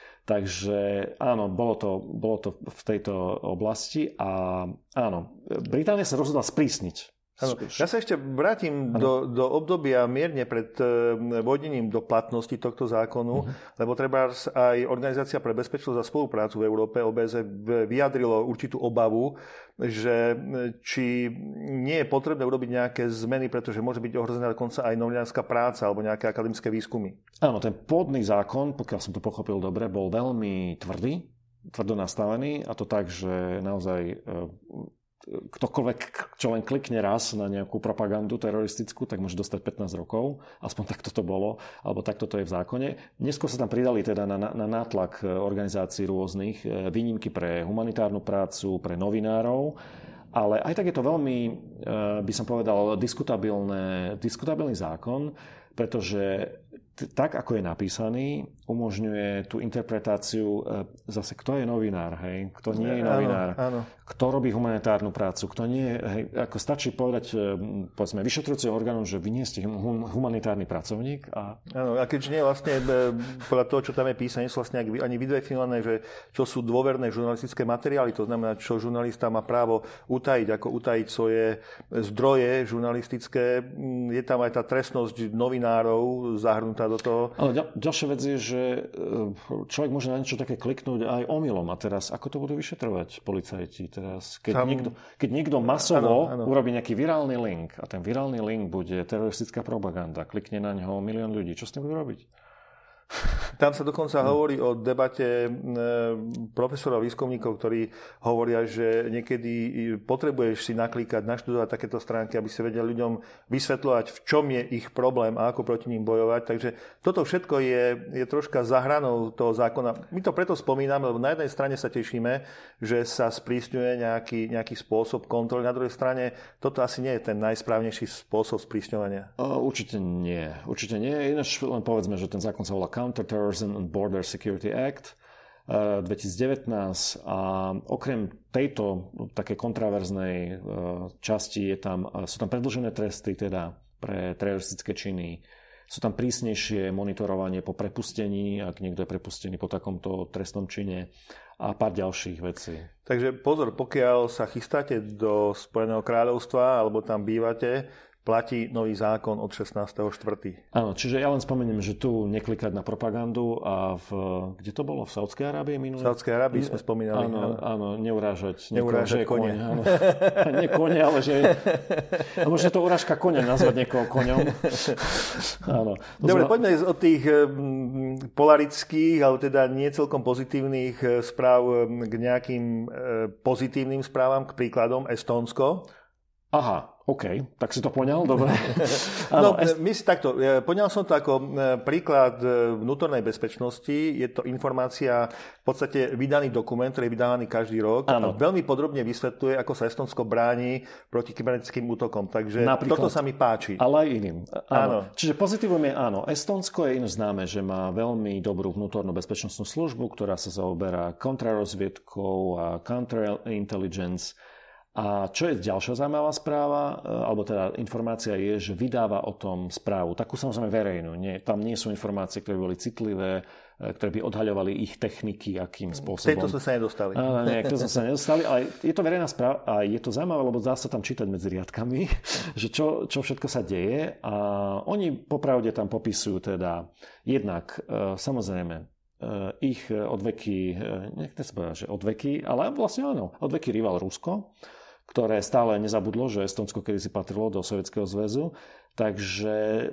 Takže áno, bolo to, bolo to v tejto oblasti a áno, Británia sa rozhodla sprísniť. Ano. Ja sa ešte vrátim do, do obdobia mierne pred vodením do platnosti tohto zákonu, uh-huh. lebo treba aj Organizácia pre bezpečnosť a spoluprácu v Európe, ó bé es, vyjadrilo určitú obavu, že či nie je potrebné urobiť nejaké zmeny, pretože môže byť ohrozená dokonca aj novinárska práca alebo nejaké akademické výskumy. Áno, ten pôvodný zákon, pokiaľ som to pochopil dobre, bol veľmi tvrdý, tvrdo nastavený a to tak, že naozaj ktokoľvek, čo len klikne raz na nejakú propagandu teroristickú, tak môže dostať pätnásť rokov. Aspoň takto to bolo, alebo takto to je v zákone. Neskôr sa tam pridali teda na, na nátlak organizácií rôznych výnimky pre humanitárnu prácu, pre novinárov, ale aj tak je to veľmi, by som povedal, diskutabilné, diskutabilný zákon, pretože tak, ako je napísaný, umožňuje tú interpretáciu zase, kto je novinár, hej, kto nie je novinár, áno, áno. Kto robí humanitárnu prácu, kto nie, hej, ako stačí povedať, povedzme, vyšetrujúcim orgánom, že vy nie ste humanitárny pracovník. A... Áno, a keďže nie vlastne podľa toho, čo tam je písané, nie sú vlastne ani vydefinované, že čo sú dôverné žurnalistické materiály, to znamená, čo žurnalista má právo utajiť, ako utajiť svoje zdroje žurnalistické, je tam aj tá trestnosť novinárov zahrnutá do toho. Ale ďal, ďalšia vec je, že človek môže na niečo také kliknúť aj omylom. A teraz, ako to budú vyšetrovať policajti? Teraz, keď, Sam... niekto, keď niekto masovo ano, ano. urobí nejaký virálny link a ten virálny link bude teroristická propaganda, klikne na ňo milión ľudí, čo s tým budú robiť? Tam sa dokonca hmm. hovorí o debate profesorov a výskumníkov, ktorí hovoria, že niekedy potrebuješ si naklikať, naštudovať takéto stránky, aby si vedel ľuďom vysvetľovať, v čom je ich problém a ako proti ním bojovať. Takže toto všetko je, je troška za hranou toho zákona. My to preto spomíname, lebo na jednej strane sa tešíme, že sa sprísňuje nejaký, nejaký spôsob kontroly. Na druhej strane toto asi nie je ten najsprávnejší spôsob sprísňovania. Určite nie. Určite nie. Ináč len povedzme, že ten zákon sa volá Counter-Terrorism and Border Security Act dvetisícdevätnásť a okrem tejto také kontraverznej časti je tam, sú tam predĺžené tresty teda pre teroristické činy. Sú tam prísnejšie monitorovanie po prepustení, ak niekto je prepustený po takomto trestnom čine a pár ďalších vecí. Takže pozor, pokiaľ sa chystáte do Spojeného kráľovstva alebo tam bývate, platí nový zákon od šestnásteho štvrtého Áno, čiže ja len spomeniem, že tu neklikať na propagandu a v, kde to bolo? V Saudskej Arábii minulé? V Saudskej Arábii sme spomínali. Áno, áno, neurážať. Neurážať kone. Áno. Nie kone, ale že... A možno to urážka kone, nazvať niekoho koňom. Áno. Dobre, poďme od tých polarických, ale teda nie celkom pozitívnych správ k nejakým pozitívnym správam, k príkladom Estónsko. Aha, OK, tak si to poňal, dobre. No, my si takto, poňal som to ako príklad vnútornej bezpečnosti. Je to informácia, v podstate vydaný dokument, ktorý je vydávaný každý rok. Áno. A veľmi podrobne vysvetľuje, ako sa Estónsko bráni proti kybernetickým útokom. Takže napríklad, toto sa mi páči. Ale aj iným. Áno. áno. Čiže pozitívum je áno. Estónsko je iné známe, že má veľmi dobrú vnútornú bezpečnostnú službu, ktorá sa zaoberá kontrarozviedkou a counterintelligence. A čo je ďalšia zaujímavá správa, alebo teda informácia je, že vydáva o tom správu. Takú samozrejme verejnú. Nie, tam nie sú informácie, ktoré by boli citlivé, ktoré by odhaľovali ich techniky, akým spôsobom. Tejto sme sa nedostali. Áno, nie, to sme sa nedostali, ale je to verejná správa a je to zaujímavé, lebo dá sa tam čítať medzi riadkami, že čo, čo všetko sa deje. A oni popravde tam popisujú teda jednak, samozrejme, ich odveky, nechcem sa povedať, že odveky, ale vlastne áno, odveky rival Rusko, ktoré stále nezabudlo, že Estónsko kedysi patrilo do Sovietskeho zväzu. Takže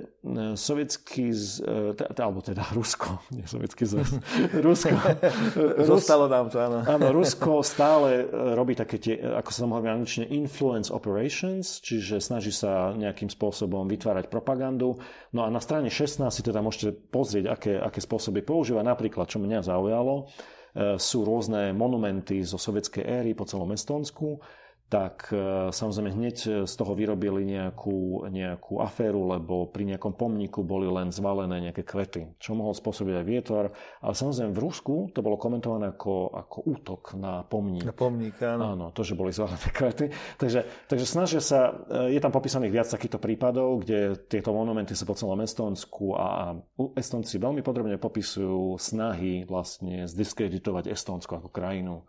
sovietský, alebo teda Rusko, nie Sovietský zväz, Rusko. Zostalo nám to, áno. Áno, Rusko stále robí také tie, ako sa hovorí angličtine, influence operations, čiže snaží sa nejakým spôsobom vytvárať propagandu. No a na strane šestnásť si teda môžete pozrieť, aké, aké spôsoby používa. Napríklad, čo mňa zaujalo, sú rôzne monumenty zo sovietskej éry po celom Estónsku. Tak samozrejme hneď z toho vyrobili nejakú, nejakú aféru, lebo pri nejakom pomníku boli len zvalené nejaké kvety, čo mohol spôsobiť aj vietor. Ale samozrejme v Rusku to bolo komentované ako, ako útok na pomník. Na pomník, áno. Áno, to, že boli zvalené kvety. Takže, takže snažia sa, je tam popísaných viac takýchto prípadov, kde tieto monumenty sú po celom Estónsku a Estónci veľmi podrobne popisujú snahy vlastne zdiskreditovať Estónsko ako krajinu,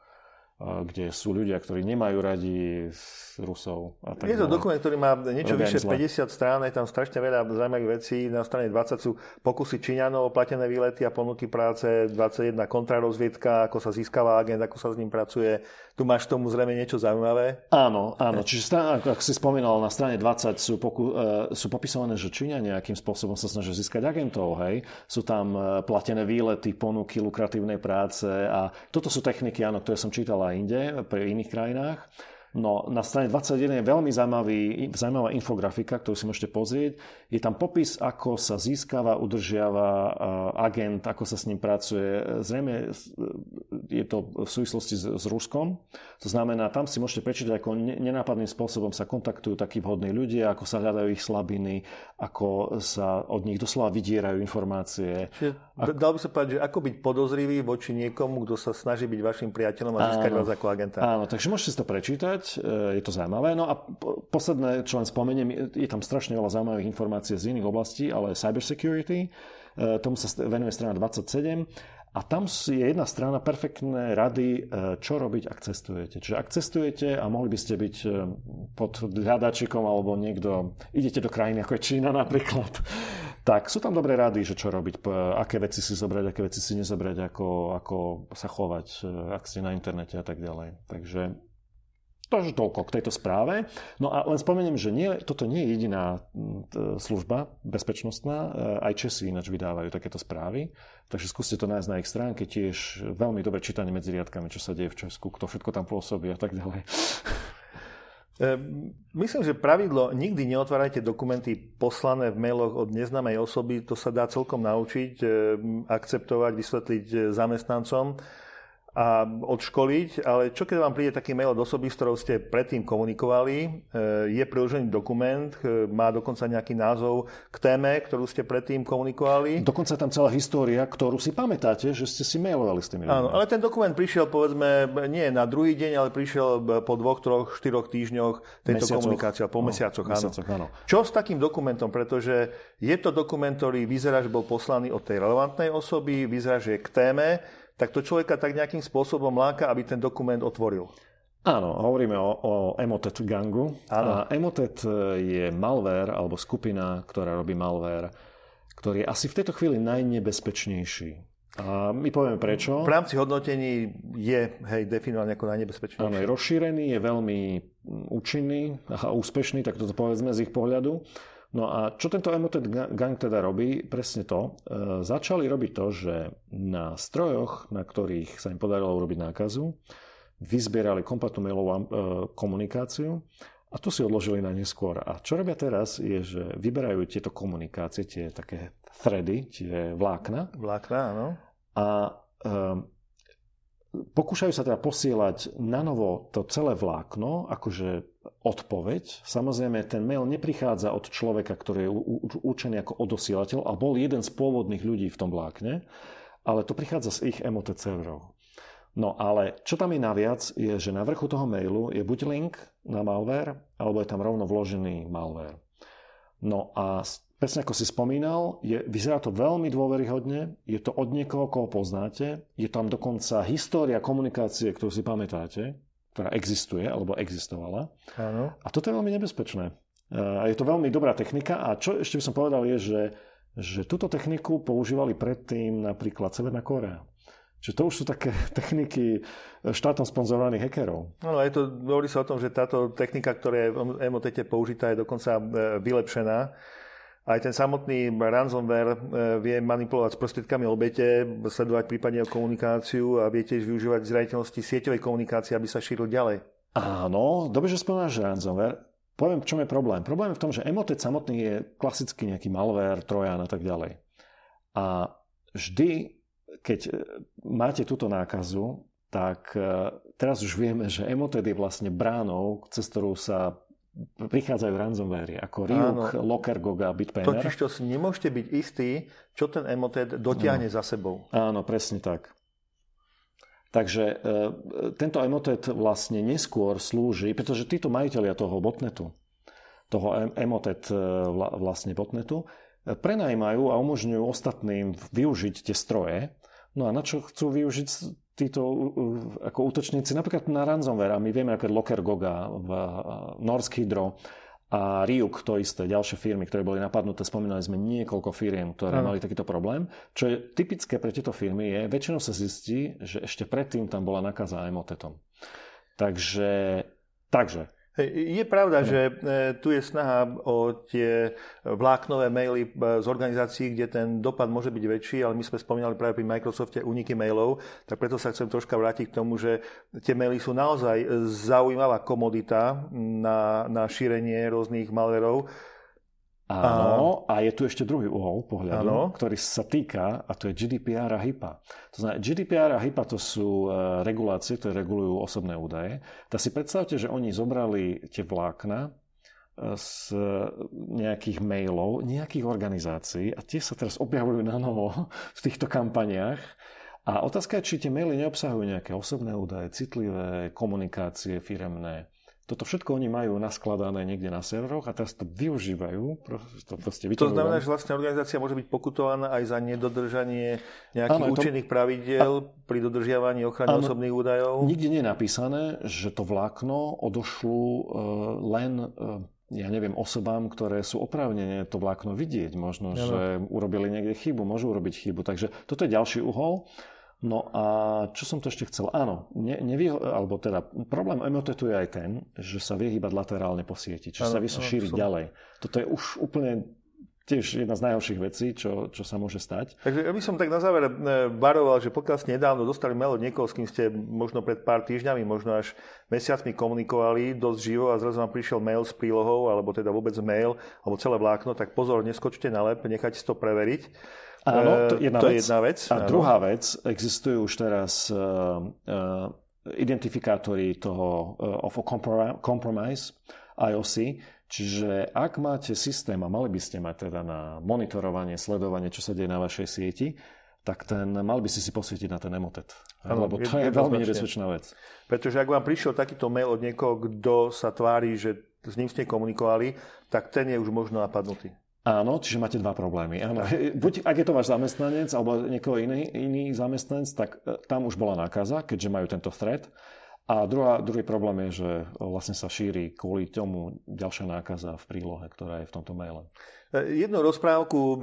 kde sú ľudia, ktorí nemajú radi Rusov. A tak je to dokument, ktorý má niečo vyše päťdesiat strán, je tam strašne veľa zaujímavých vecí. Na strane dvadsať sú pokusy Číňanov o platené výlety a ponuky práce, dvadsaťjeden kontrarozviedka, ako sa získava agent, ako sa s ním pracuje. Tu máš tomu zrejme niečo zaujímavé? Áno, áno. Čiže ako, ako si spomínal, na strane dvadsať sú, poku, uh, sú popisované, že Číňania nejakým spôsobom sa snažia získať agentov. Hej? Sú tam uh, platené výlety, ponuky lukratívnej práce a toto sú techniky, áno, ktoré som čítal aj inde, pri iných krajinách. No, na strane dvadsaťjeden je veľmi zaujímavý, zaujímavá infografika, ktorú si môžete pozrieť. Je tam popis, ako sa získava, udržiava agent, ako sa s ním pracuje. Zrejme je to v súvislosti s, s Ruskom. To znamená, tam si môžete prečítať, ako nenápadným spôsobom sa kontaktujú takí vhodní ľudia, ako sa hľadajú ich slabiny, ako sa od nich doslova vydierajú informácie. Čiže ako... dal by sa povedať, že ako byť podozrivý voči niekomu, kto sa snaží byť vašim priateľom a získať áno, vás ako agenta. Áno, takže môžete si to prečítať. Je to zaujímavé. No a posledné, čo len spomeniem, je tam strašne veľa zaujímavých informácií z iných oblastí, ale cybersecurity, tomu sa venuje strana dvadsaťsedem a tam je jedna strana perfektné rady, čo robiť, ak cestujete. Čiže ak cestujete a mohli by ste byť pod hľadačikom alebo niekto, idete do krajiny ako je Čína napríklad, tak sú tam dobré rady, že čo robiť, aké veci si zobrať, aké veci si nezobrať, ako, ako sa chovať, ak ste na internete a tak ďalej. Takže Takže toľko k tejto správe. No a len spomeniem, že nie, toto nie je jediná služba bezpečnostná. Aj Česi ináč vydávajú takéto správy. Takže skúste to nájsť na ich stránke. Tiež veľmi dobre čítanie medzi riadkami, čo sa deje v Česku, kto všetko tam pôsobí a tak ďalej. Myslím, že pravidlo nikdy neotvárajte dokumenty poslané v mailoch od neznámej osoby. To sa dá celkom naučiť, akceptovať, vysvetliť zamestnancom a odškoliť, ale čo keď vám príde taký mail od osoby, s ktorou ste predtým komunikovali, je priložený dokument, má dokonca nejaký názov k téme, ktorú ste predtým komunikovali. Dokonca tam celá história, ktorú si pamätáte, že ste si mailovali s tými ľuďmi. Áno, ale ten dokument prišiel, povedzme, nie na druhý deň, ale prišiel po dvoch, troch, štyroch týždňoch tejto komunikácie, po no, mesiacoch, áno. mesiacoch, áno. Čo s takým dokumentom? Pretože je to dokument, ktorý vyzerá, že bol poslaný od tej relevantnej osoby, vyzerá, že je k téme, tak to človeka tak nejakým spôsobom láka, aby ten dokument otvoril. Áno, hovoríme o, o Emotet gangu. Áno. A Emotet je malware, alebo skupina, ktorá robí malware, ktorý je asi v tejto chvíli najnebezpečnejší. A my povieme prečo. V rámci hodnotení je, hej, definovaný ako najnebezpečnejší. Áno, je rozšírený, je veľmi účinný a úspešný, tak toto povedzme z ich pohľadu. No a čo tento Emotet gang teda robí? Presne to. E, začali robiť to, že na strojoch, na ktorých sa im podarilo urobiť nákazu, vyzbierali kompletnú mailovú e, komunikáciu a to si odložili na neskôr. A čo robia teraz je, že vyberajú tieto komunikácie, tie také thready, tie vlákna. Vlákna, áno. A e, pokúšajú sa teda posielať na novo to celé vlákno, akože odpoveď. Samozrejme, ten mail neprichádza od človeka, ktorý je určený ako odosielateľ a bol jeden z pôvodných ľudí v tom vlákne, ale to prichádza z ich Emotet serverov. No ale čo tam je naviac, je, že na vrchu toho mailu je buď link na malware, alebo je tam rovno vložený malware. No a presne ako si spomínal, je, vyzerá to veľmi dôveryhodne, je to od niekoho, koho poznáte, je tam dokonca história komunikácie, ktorú si pamätáte, ktorá existuje, alebo existovala. Áno. A toto je veľmi nebezpečné. A je to veľmi dobrá technika a čo ešte by som povedal je, že, že túto techniku používali predtým napríklad Severná Kórea. Čiže to už sú také techniky štátom sponzorovaných hackerov. No, je to, hovorí sa o tom, že táto technika, ktorá je v Emotete použitá, je dokonca vylepšená. Aj ten samotný ransomware vie manipulovať s prostriedkami obete, sledovať prípadne o komunikáciu a vie tiež využívať zraniteľnosti sieťovej komunikácie, aby sa šíril ďalej. Áno, dobre, že spomínaš ransomware. Poviem, v čom je problém. Problém je v tom, že Emotet samotný je klasický nejaký malware, trojan a tak ďalej. A vždy, keď máte túto nákazu, tak teraz už vieme, že Emotet je vlastne bránou, cez ktorú sa prichádzajú ransomware, ako Ryuk, Lockergog a Bitpayner. Totiž to si nemôžete byť istí, čo ten Emotet dotiahne Áno. za sebou. Áno, presne tak. Takže e, tento Emotet vlastne neskôr slúži, pretože títo majiteľia toho botnetu, toho Emotet e, vlastne botnetu, e, prenajímajú a umožňujú ostatným využiť tie stroje. No a na čo chcú využiť títo ako útočníci? Napríklad na ransomware. A my vieme, ako Lockergoga, Norsk Hydro a Ryuk, to isté, ďalšie firmy, ktoré boli napadnuté. Spomínali sme niekoľko firiem, ktoré ano. mali takýto problém. Čo je typické pre tieto firmy je, väčšinou sa zistí, že ešte predtým tam bola nákaza Emotetom. Takže, takže Je pravda, no. že tu je snaha o tie vláknové maily z organizácií, kde ten dopad môže byť väčší, ale my sme spomínali práve pri Microsofte úniky mailov, tak preto sa chcem troška vrátiť k tomu, že tie maily sú naozaj zaujímavá komodita na, na šírenie rôznych malverov. Áno, a je tu ešte druhý uhol pohľadu, áno. ktorý sa týka, a to je G D P R a HIPAA. To znamená, G D P R a HIPAA to sú regulácie, ktoré regulujú osobné údaje. Tak si predstavte, že oni zobrali tie vlákna z nejakých mailov, nejakých organizácií a tie sa teraz objavujú na novo v týchto kampaniách. A otázka je, či tie maily neobsahujú nejaké osobné údaje, citlivé komunikácie firemné. Toto všetko oni majú naskladané niekde na serveroch a teraz to využívajú. To, to znamená, že vlastne organizácia môže byť pokutovaná aj za nedodržanie nejakých áno, účinných to... pravidiel a... pri dodržiavaní ochrany áno, osobných údajov? Nikde nie je napísané, že to vlákno odošlú uh, len, uh, ja neviem, osobám, ktoré sú oprávnené to vlákno vidieť. Možno, áno. že urobili niekde chybu, môžu urobiť chybu. Takže toto je ďalší uhol. No a čo som to ešte chcel? Áno, ne, nevýho, alebo teda problém Emotetu je aj ten, že sa vie hýbať laterálne po sieti, čiže ano, sa vie sa šíriť som... ďalej. Toto je už úplne tiež jedna z najhorších vecí, čo, čo sa môže stať. Takže ja by som tak na záver varoval, že pokiaľ ste nedávno dostali mail od niekoho, s kým ste možno pred pár týždňami, možno až mesiacmi komunikovali dosť živo a zrazu vám prišiel mail s prílohou, alebo teda vôbec mail, alebo celé vlákno, tak pozor, neskočte na lep, nechajte si to preveriť. Áno, to, jedna to vec. je jedna vec. A áno. druhá vec, existujú už teraz uh, uh, identifikátory toho uh, of a compromise, I O C, čiže ak máte systém a mali by ste mať teda na monitorovanie, sledovanie, čo sa deje na vašej sieti, tak ten, mal by si si posvietiť na ten Emotet. Ano, lebo to je, je veľmi nebezpečná vec. Pretože ak vám prišiel takýto mail od niekoho, kto sa tvári, že s ním ste komunikovali, tak ten je už možno napadnutý. Áno, čiže máte dva problémy. Áno. Buď ak je to váš zamestnanec alebo niekoho iný, iný zamestnanec, tak tam už bola nákaza, keďže majú tento thread. A druhá, druhý problém je, že vlastne sa šíri kvôli tomu ďalšia nákaza v prílohe, ktorá je v tomto maile. Jednu rozprávku,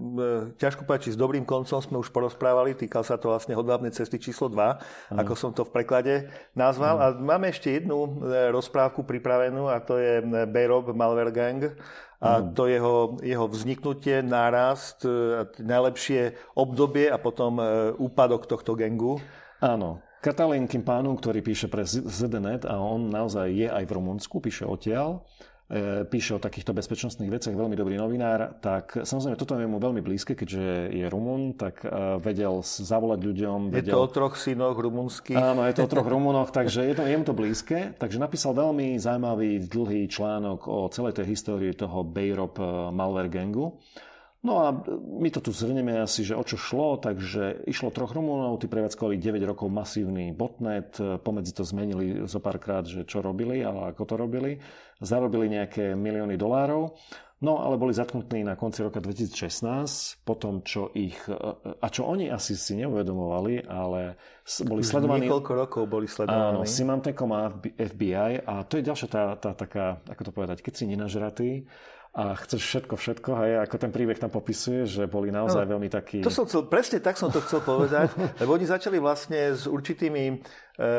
ťažko páči, s dobrým koncom sme už porozprávali, týkal sa to vlastne hodvábnej cesty číslo dva, mm. ako som to v preklade nazval. Mm. A máme ešte jednu rozprávku pripravenú a to je Bayrob Malware Gang. A to jeho, jeho vzniknutie, nárast, najlepšie obdobie a potom úpadok tohto gangu. Áno. Katalín Kimpánu, ktorý píše pre zet dé net a on naozaj je aj v Rumunsku, píše odtiaľ, píše o takýchto bezpečnostných veciach, veľmi dobrý novinár, tak samozrejme toto je mu veľmi blízke, keďže je Rumun, tak vedel zavolať ľuďom. Je Vedel... to o troch synoch rumunských. Áno, je to o troch Rumunoch, takže je to, je mu to blízke. Takže napísal veľmi zaujímavý, dlhý článok o celej tej histórii toho Bayrob Malware Gangu. No a my to tu zhrnieme asi, že o čo šlo, takže išlo troch Rumunov, tí prevádzkovali deväť rokov masívny botnet, pomedzi to zmenili zo párkrát, že čo robili, ale ako to robili. Zarobili nejaké milióny dolárov, no ale boli zatknutí na konci roka dvetisícšestnásť, potom čo ich, a čo oni asi si neuvedomovali, ale boli Už sledovaní. Niekoľko rokov boli sledovaní. Áno, Symantecom a ef bí aj a to je ďalšia tá, tá taká, ako to povedať, keď si nenažratý, a chceš všetko, všetko, hej, ako ten príbeh tam popisuje, že boli naozaj no, veľmi takí... To som chcel, presne tak som to chcel povedať, lebo oni začali vlastne s určitými, e,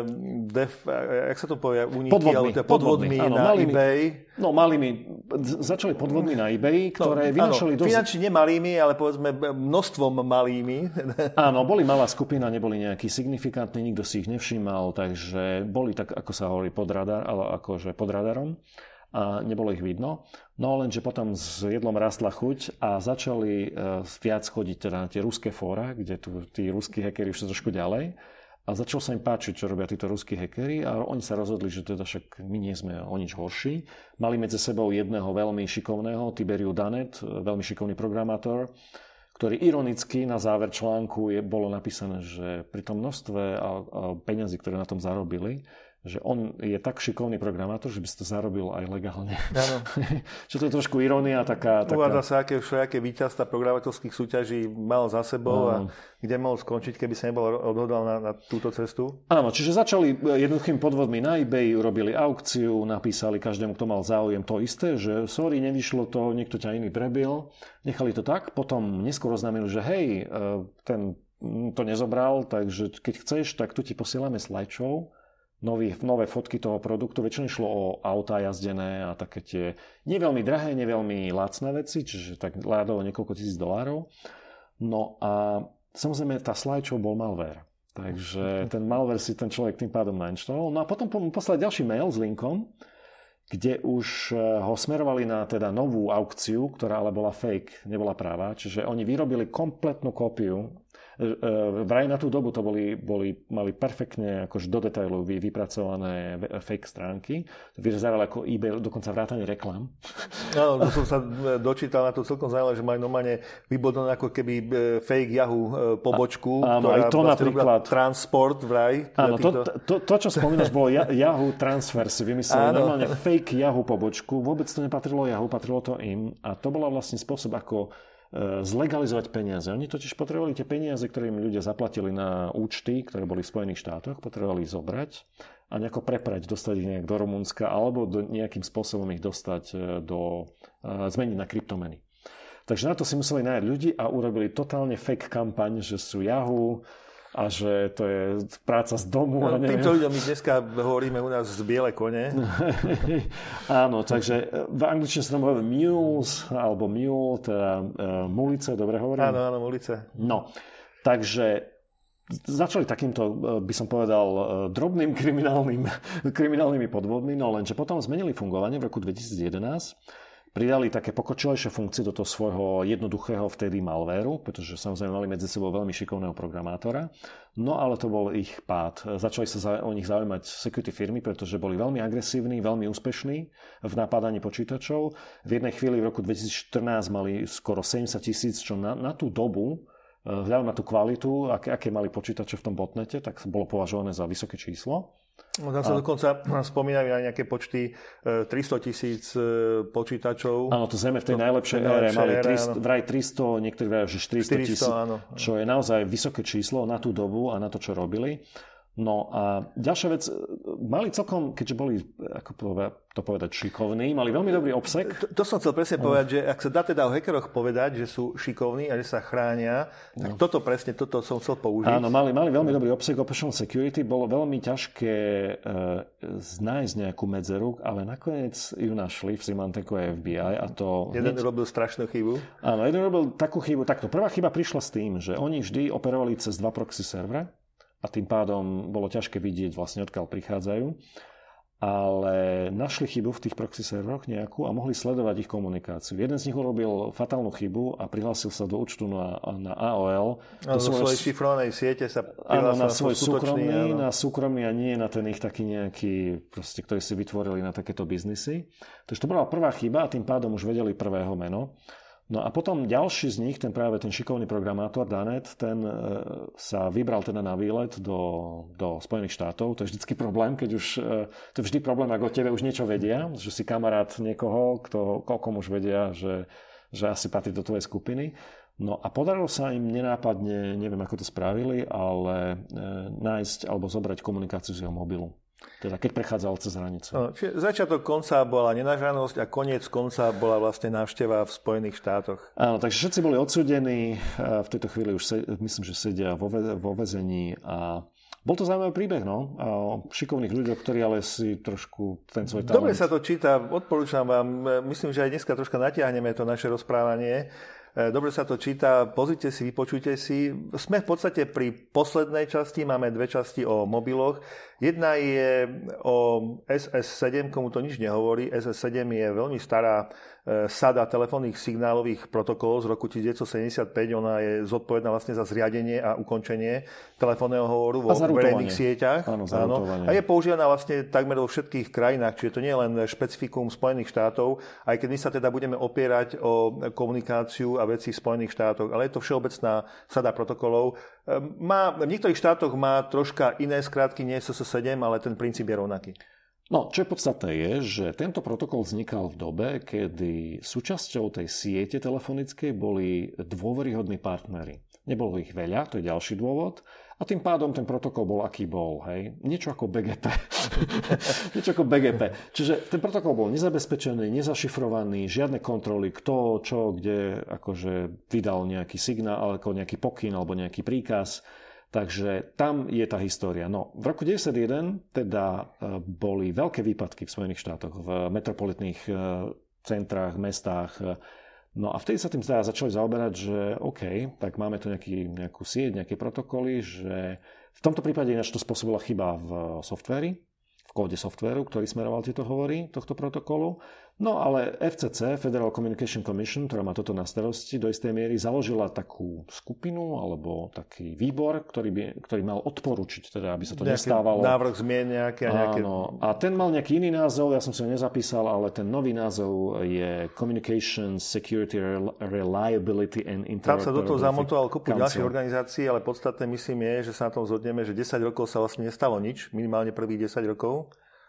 def, jak sa to povie, úniky, podvodmi, alebo podvodmi, podvodmi áno, na malými, eBay. No malými, začali podvodmi na eBay, ktoré no, vynášali dosť... Finančne nemalými, ale povedzme množstvom malými. Áno, boli malá skupina, neboli nejaký signifikantní, nikto si ich nevšímal, takže boli tak, ako sa hovorí, pod radar, ale akože pod radarom. A nebolo ich vidno. No lenže potom s jedlom rastla chuť a začali viac chodiť teda na tie ruské fóra, kde tu tí ruskí hackeri už sú trošku ďalej. A začalo sa im páčiť, čo robia títo ruskí hackeri a oni sa rozhodli, že teda však my nie sme o nič horší. Mali medzi sebou jedného veľmi šikovného, Tiberiu Danet, veľmi šikovný programátor, ktorý ironicky na záver článku je, bolo napísané, že pri tom množstve a, a peňazí, ktoré na tom zarobili, že on je tak šikovný programátor, že by si to zarobil aj legálne. Áno. Čo to je trošku irónia taká... taká... Uvádza sa, aké všelijaké víťazstva programátorských súťaží mal za sebou a kde mohol skončiť, keby sa nebol odhodal na, na túto cestu. Áno, čiže začali jednoduchými podvodmi na eBay, urobili aukciu, napísali každému, kto mal záujem to isté, že sorry, nevyšlo to, niekto ťa iný prebil. Nechali to tak, potom neskôr oznámili, že hej, ten to nezobral, takže keď chceš, tak tu ti posielame slideshow, Nový, nové fotky toho produktu. Väčšinou šlo o autá jazdené a také tie nie veľmi drahé, nie veľmi lacné veci, čiže tak ládovo niekoľko tisíc dolárov. No a samozrejme tá slideshow bol malware. Takže ten malware si ten človek tým pádom nainštaloval. No a potom mu poslali ďalší mail s linkom, kde už ho smerovali na teda novú aukciu, ktorá ale bola fake, nebola práva. Čiže oni vyrobili kompletnú kópiu. Vraj na tú dobu to boli, boli, mali perfektne akože do detailu vypracované fake stránky. Vyzerali ako eBay, dokonca vrátane reklám. Áno, to som sa dočítal na to celkom zaujímavé, že majú normálne vybudované ako keby fake Yahoo pobočku, a, áno, ktorá aj to vlastne napríklad transport vraj. Áno, to, to, to, čo spomínaš, bolo Yahoo Transfer, si vymysleli normálne fake Yahoo pobočku. Vôbec to nepatrilo Yahoo, patrilo to im. A to bol vlastne spôsob, ako zlegalizovať peniaze. Oni totiž potrebovali tie peniaze, ktoré im ľudia zaplatili na účty, ktoré boli v Spojených štátoch, potrebovali ich zobrať a nejako preprať, dostať ich nejak do Rumunska alebo do, nejakým spôsobom ich dostať do, zmeniť na kryptomeny. Takže na to si museli nájsť ľudí a urobili totálne fake kampaň, že sú Yahoo, a že to je práca z domu. No, a neviem. Týmto ľuďom my dneska hovoríme u nás z biele kone. Áno, takže v angličtine sa tam hovorí mules, alebo mule, teda uh, mulice, dobre hovorím? Áno, áno, mulice. No, takže začali takýmto, by som povedal, drobným kriminálnym, kriminálnymi podvodmi, no lenže potom zmenili fungovanie v roku dvetisíc jedenásť, pridali také pokročilejšie funkcie do toho svojho jednoduchého vtedy malvéru, pretože samozrejme mali medzi sebou veľmi šikovného programátora, no ale to bol ich pád. Začali sa o nich zaujímať security firmy, pretože boli veľmi agresívni, veľmi úspešní v napádaní počítačov. V jednej chvíli v roku dvetisíc štrnásť mali skoro sedemdesiat tisíc, čo na, na tú dobu, vzhľadom na tú kvalitu, aké, aké mali počítače v tom botnete, tak bolo považované za vysoké číslo. No, tam sa a... dokonca spomínajú aj nejaké počty tristo tisíc počítačov. Áno, to zrejme v tej najlepšej ére mali tristo, vraj tristo, niektorí vrajú, že štyristo tisíc, čo je naozaj vysoké číslo na tú dobu a na to, čo robili. No a ďalšia vec, mali celkom, keďže boli, ako to povedať, šikovní, mali veľmi dobrý obsah. To, to som chcel presne povedať, že ak sa dá teda o hackeroch povedať, že sú šikovní a že sa chránia, tak no. toto presne, toto som chcel použiť. Áno, mali, mali veľmi dobrý obsah operational security, bolo veľmi ťažké e, nájsť nejakú medzeru, ale nakoniec ju našli v Symantecku a ef bí aj. A to jeden hneď... robil strašnú chybu. Áno, jeden robil takú chybu. Takto, prvá chyba prišla s tým, že oni vždy operovali cez dva proxy servere, a tým pádom bolo ťažké vidieť vlastne odkiaľ prichádzajú. Ale našli chybu v tých proxy serveroch nejakú a mohli sledovať ich komunikáciu. Jeden z nich urobil fatálnu chybu a prihlásil sa do účtu na, na á ó el. A do svojej šifrovanej siete sa prihlásil na svoj súkromný, áno. na súkromný a nie na ten ich taký nejaký, proste, ktorý si vytvorili na takéto biznisy. Takže to bola prvá chyba a tým pádom už vedeli prvého meno. No a potom ďalší z nich, ten práve ten šikovný programátor Danet, ten e, sa vybral teda na výlet do, do Spojených štátov. To je vždycky problém, keď už, e, to je vždy problém, ak o tebe už niečo vedia, že si kamarát niekoho, kto, o kom už vedia, že, že asi patrí do tvojej skupiny. No a podarilo sa im nenápadne, neviem ako to spravili, ale e, nájsť alebo zobrať komunikáciu z jeho mobilu. Teda keď prechádzal cez hranicu. No, začiatok konca bola nenažranosť a koniec konca bola vlastne návšteva v Spojených štátoch. Áno, takže všetci boli odsúdení. V tejto chvíli už se, myslím, že sedia vo, ve, vo väzení a bol to zaujímavý príbeh, no? O šikovných ľuďoch, ktorí ale si trošku ten svoj talent... Dobre sa to číta, odporúčam vám. Myslím, že aj dneska troška natiahneme to naše rozprávanie. Dobre sa to číta, pozrite si, vypočujte si. Sme v podstate pri poslednej časti, máme dve časti o mobiloch. Jedna je o es es sedem, komu to nič nehovorí. es es sedem je veľmi stará sada telefónnych signálových protokolov z roku devätnásť sedemdesiatpäť. Ona je zodpovedná vlastne za zriadenie a ukončenie telefónneho hovoru vo verejných sieťach. Áno, áno. A je používaná vlastne takmer vo všetkých krajinách, čiže to nie je len špecifikum Spojených štátov, aj keď my sa teda budeme opierať o komunikáciu a veci v Spojených štátoch, ale je to všeobecná sada protokolov. Má, v niektorých štátoch má troška iné skratky, nie es es sedem, ale ten princíp je rovnaký. No, čo je podstatné je, že tento protokol vznikal v dobe, kedy súčasťou tej siete telefonickej boli dôveryhodní partnery. Nebolo ich veľa, to je ďalší dôvod. A tým pádom ten protokol bol, aký bol. Hej? Niečo ako bé gé pé. Niečo ako bé gé pé. Čiže ten protokol bol nezabezpečený, nezašifrovaný, žiadne kontroly, kto, čo, kde akože vydal nejaký signál, alebo nejaký pokyn, alebo nejaký príkaz. Takže tam je tá história. No, v roku deväťdesiatjeden teda boli veľké výpadky v Spojených štátoch, v metropolitných centrách, mestách. No a vtedy sa tým teda začali zaoberať, že OK, tak máme tu nejaký, nejakú sieť, nejaké protokoly, že v tomto prípade ináč to spôsobila chyba v softvéri, v kóde softvéru, ktorý smeroval tieto hovory tohto protokolu. No ale ef cé cé, Federal Communication Commission, ktorá má toto na starosti, do istej miery založila takú skupinu alebo taký výbor, ktorý, by, ktorý mal odporučiť, teda, aby sa to nejaký nestávalo. Návrh zmien nejaké. nejaké... Áno. A ten mal nejaký iný názov, ja som si ho nezapísal, ale ten nový názov je Communication Security Reliability and Interoperability. Tam sa do toho zamontoval kopu ďalších organizácií, ale podstatné myslím je, že sa na tom zhodneme, že desať rokov sa vlastne nestalo nič, minimálne prvých desať rokov.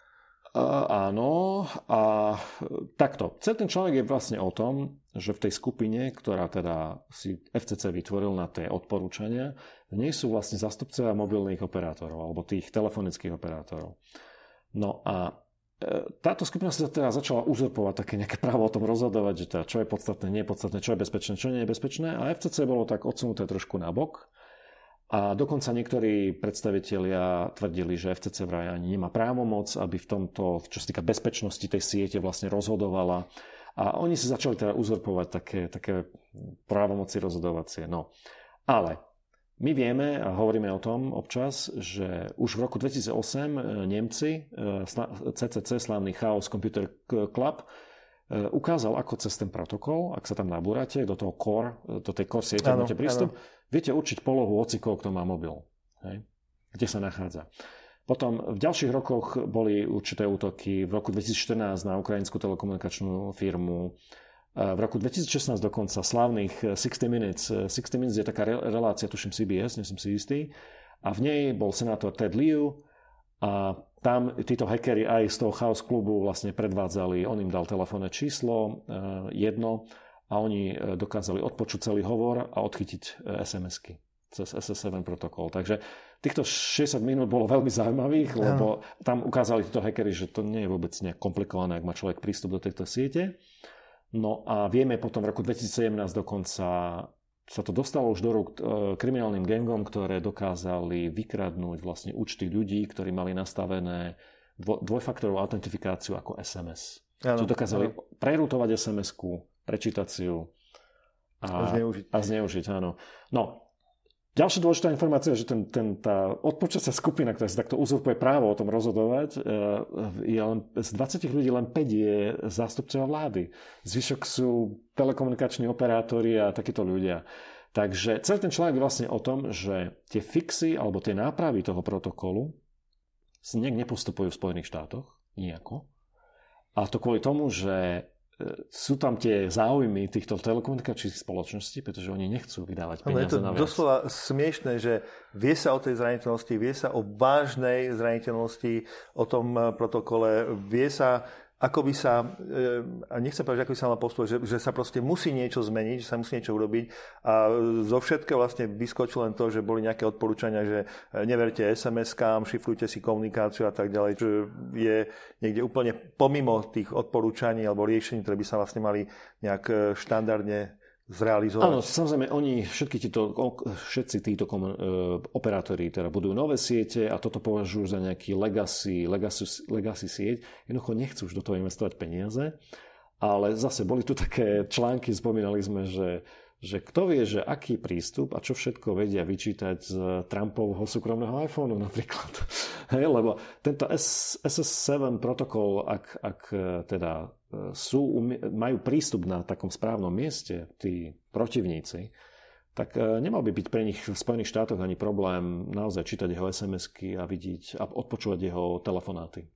Uh, áno, a takto. Celý ten článok je vlastne o tom, že v tej skupine, ktorá teda si ef cé cé vytvoril na tie odporúčania, v nej sú vlastne zastupcovia mobilných operátorov alebo tých telefonických operátorov. No a e, táto skupina sa teda začala uzurpovať také nejaké právo o tom rozhodovať, že teda čo je podstatné, nie je podstatné, čo je bezpečné, čo nie je bezpečné, a ef cé cé bolo tak odsunuté trošku nabok. A dokonca niektorí predstavitelia tvrdili, že ef cé cé vraj ani nemá právomoc, aby v tomto, čo sa týka bezpečnosti tej siete, vlastne rozhodovala. A oni si začali teda uzurpovať také, také právomoci rozhodovacie. No. Ale my vieme a hovoríme o tom občas, že už v roku dvetisícosem Nemci, cé cé cé, slávny Chaos Computer Club, ukázal, ako cez ten protokol, ak sa tam nabúrate do toho core, do tej core siete, áno, máte prístup, áno. Viete určiť polohu hocikoho, kto má mobil. Hej? Kde sa nachádza. Potom v ďalších rokoch boli určité útoky. V roku dvetisícštrnásť na ukrajinskú telekomunikačnú firmu. V roku dvetisícšestnásť dokonca slávnych šesťdesiat minutes. šesťdesiat minutes je taká relácia, tuším C B S, nie som si istý. A v nej bol senátor Ted Lieu a tam títo hackeri aj z toho Chaos klubu vlastne predvádzali. On im dal telefónne číslo, jedno, a oni dokázali odpočuť celý hovor a odchytiť es em esky cez es es sedem protokol. Takže týchto šesťdesiat minút bolo veľmi zaujímavých, lebo tam ukázali títo hackeri, že to nie je vôbec nejak komplikované, ak má človek prístup do tejto siete. No a vieme potom v roku dvetisícsedemnásť dokonca sa to dostalo už do rúk kriminálnym gangom, ktoré dokázali vykradnúť vlastne účty ľudí, ktorí mali nastavené dvojfaktorovú autentifikáciu ako es em es. Čiže dokázali prerútovať es em esku, prečítať si ju a, a zneužiť. A zneužiť, áno. No, ďalšia dôležitá informácia je, že ten, ten, tá odpočacia skupina, ktorá si takto uzurpuje právo o tom rozhodovať, je len, z dvadsať ľudí len päť je zástupcovia vlády. Zvyšok sú telekomunikační operátori a takíto ľudia. Takže celý ten článok je vlastne o tom, že tie fixy alebo tie nápravy toho protokolu nejak nepostupujú v Spojených štátoch, nijako. A to kvôli tomu, že sú tam tie záujmy týchto telekomunikačných spoločností, pretože oni nechcú vydávať peniaze na viac. Je to doslova smiešné, že vie sa o tej zraniteľnosti, vie sa o vážnej zraniteľnosti, o tom protokole, vie sa, ako by sa, a nechcem povedať, ako by sa mal postupovať, že, že sa proste musí niečo zmeniť, že sa musí niečo urobiť a zo všetkého vlastne vyskočilo len to, že boli nejaké odporúčania, že neverte es em eskám, šifrujte si komunikáciu a tak ďalej, čo je niekde úplne pomimo tých odporúčaní alebo riešení, ktoré by sa vlastne mali nejak štandardne zrealizovať. Áno, samozrejme, oni, všetky títo, všetci títo komun, e, operátori teda budujú nové siete a toto považujú za nejaký legacy, legacy, legacy sieť. Jednoducho nechcú už do toho investovať peniaze, ale zase boli tu také články, spomínali sme, že, že kto vie, že aký prístup a čo všetko vedia vyčítať z Trumpovho súkromného iPhoneu napríklad. Hej, lebo tento es es sedem protokol, ak, ak teda sú, majú prístup na takom správnom mieste, tí protivníci, tak nemal by byť pre nich v Spojených štátoch ani problém naozaj čítať jeho es em esky a vidieť a odpočúvať jeho telefonáty.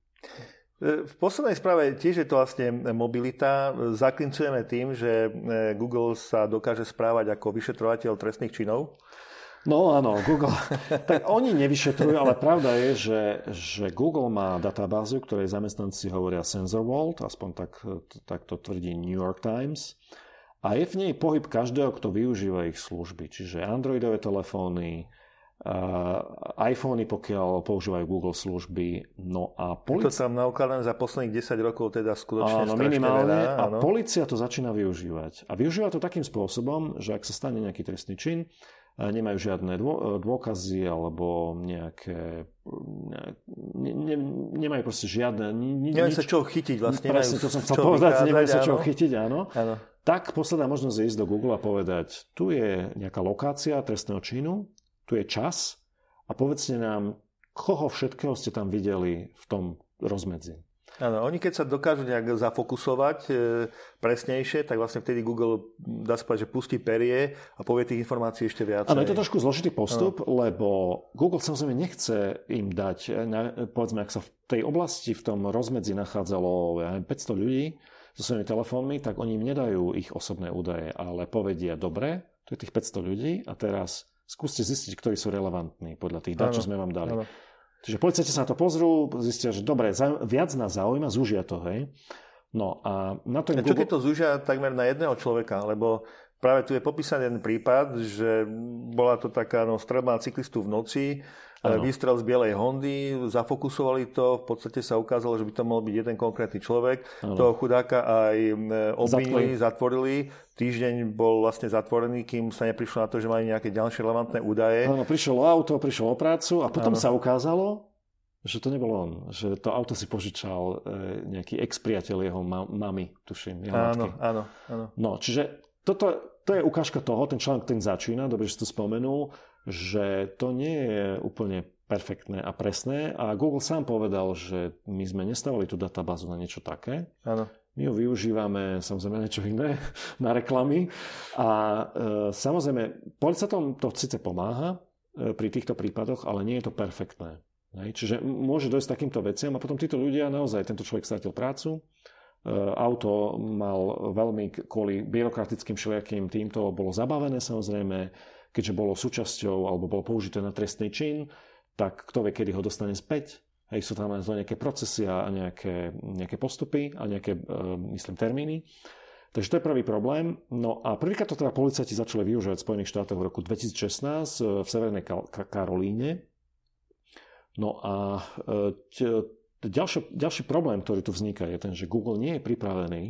V poslednej správe tiež je to vlastne mobilita. Zaklincujeme tým, že Google sa dokáže správať ako vyšetrovateľ trestných činov. No áno, Google. Tak oni nevyšetrujú, ale pravda je, že, že Google má databázu, ktorej zamestnanci hovoria SensorVault, aspoň tak, tak to tvrdí New York Times. A je v nej pohyb každého, kto využíva ich služby. Čiže Androidové telefóny, uh, iPhony, pokiaľ používajú Google služby. No a policia... To tam naukladané za posledných desať rokov teda skutočne áno, strašne minimálne. veľa. A polícia to začína využívať. A využíva to takým spôsobom, že ak sa stane nejaký trestný čin, nemajú žiadne dôkazy alebo nejaké... Ne, ne, nemajú proste žiadne... Ni, nemajú sa čo chytiť vlastne. Presne, to som chcel povedať. Nemajú sa čo chytiť, áno. áno. Tak posledná možnosť je ísť do Google a povedať, tu je nejaká lokácia trestného činu, tu je čas a povedzte nám, koho všetkého ste tam videli v tom rozmedzi. Áno, oni keď sa dokážu nejak zafokusovať e, presnejšie, tak vlastne vtedy Google dá sa povedať, že pustí perie a povie tých informácií ešte viac. Áno, je to trošku zložitý postup, ano. Lebo Google samozrejme nechce im dať, povedzme, ak sa v tej oblasti, v tom rozmedzi nachádzalo ja neviem, päťsto ľudí so svojimi telefónmi, tak oni im nedajú ich osobné údaje, ale povedia, dobre, tu je tých päťsto ľudí a teraz skúste zistiť, ktorí sú relevantní podľa tých dát, čo sme vám dali. Ano. Čiže policajti sa na to pozrú, zistia, že dobre, viac nás zaujíma, zúžia to, hej. No a na to... A čo Google... keď to zúžia takmer na jedného človeka, lebo práve tu je popísaný jeden prípad, že bola to taká no, strelba na cyklistu v noci, ano. Výstrel z bielej Hondy, zafokusovali to, v podstate sa ukázalo, že by to mohol byť jeden konkrétny človek. Ano. Toho chudáka aj obvinili, zatvorili. Týždeň bol vlastne zatvorený, kým sa neprišlo na to, že mali nejaké ďalšie relevantné údaje. Áno, prišiel o auto, prišiel o prácu a potom ano. Sa ukázalo, že to nebol on. Že to auto si požičal nejaký ex-priateľ jeho mamy, tuším. Jeho áno, áno, áno. No, čiže toto, to je ukážka toho, ten článok ten začína, dobre, že si to spomenul, že to nie je úplne perfektné a presné a Google sám povedal, že my sme nestavili tú databázu na niečo také. Áno. My ho využívame samozrejme niečo iné na reklamy a e, samozrejme policajtom to síce pomáha e, pri týchto prípadoch, ale nie je to perfektné. Hej? Čiže môže dojsť k takýmto veciam a potom títo ľudia, naozaj tento človek stratil prácu, e, auto mal veľmi kvôli byrokratickým všelijakým týmto bolo zabavené samozrejme, keďže bolo súčasťou alebo bolo použité na trestný čin, tak kto vie, kedy ho dostane späť. Hej, sú tam nejaké procesy a nejaké, nejaké postupy a nejaké, e, myslím, termíny. Takže to je prvý problém. No a prvýkrát to teda policajti začali využívať v Spojených štátoch v roku dvetisícšestnásť v Severnej Karolíne. No a e, ďalší, ďalší problém, ktorý tu vzniká, je ten, že Google nie je pripravený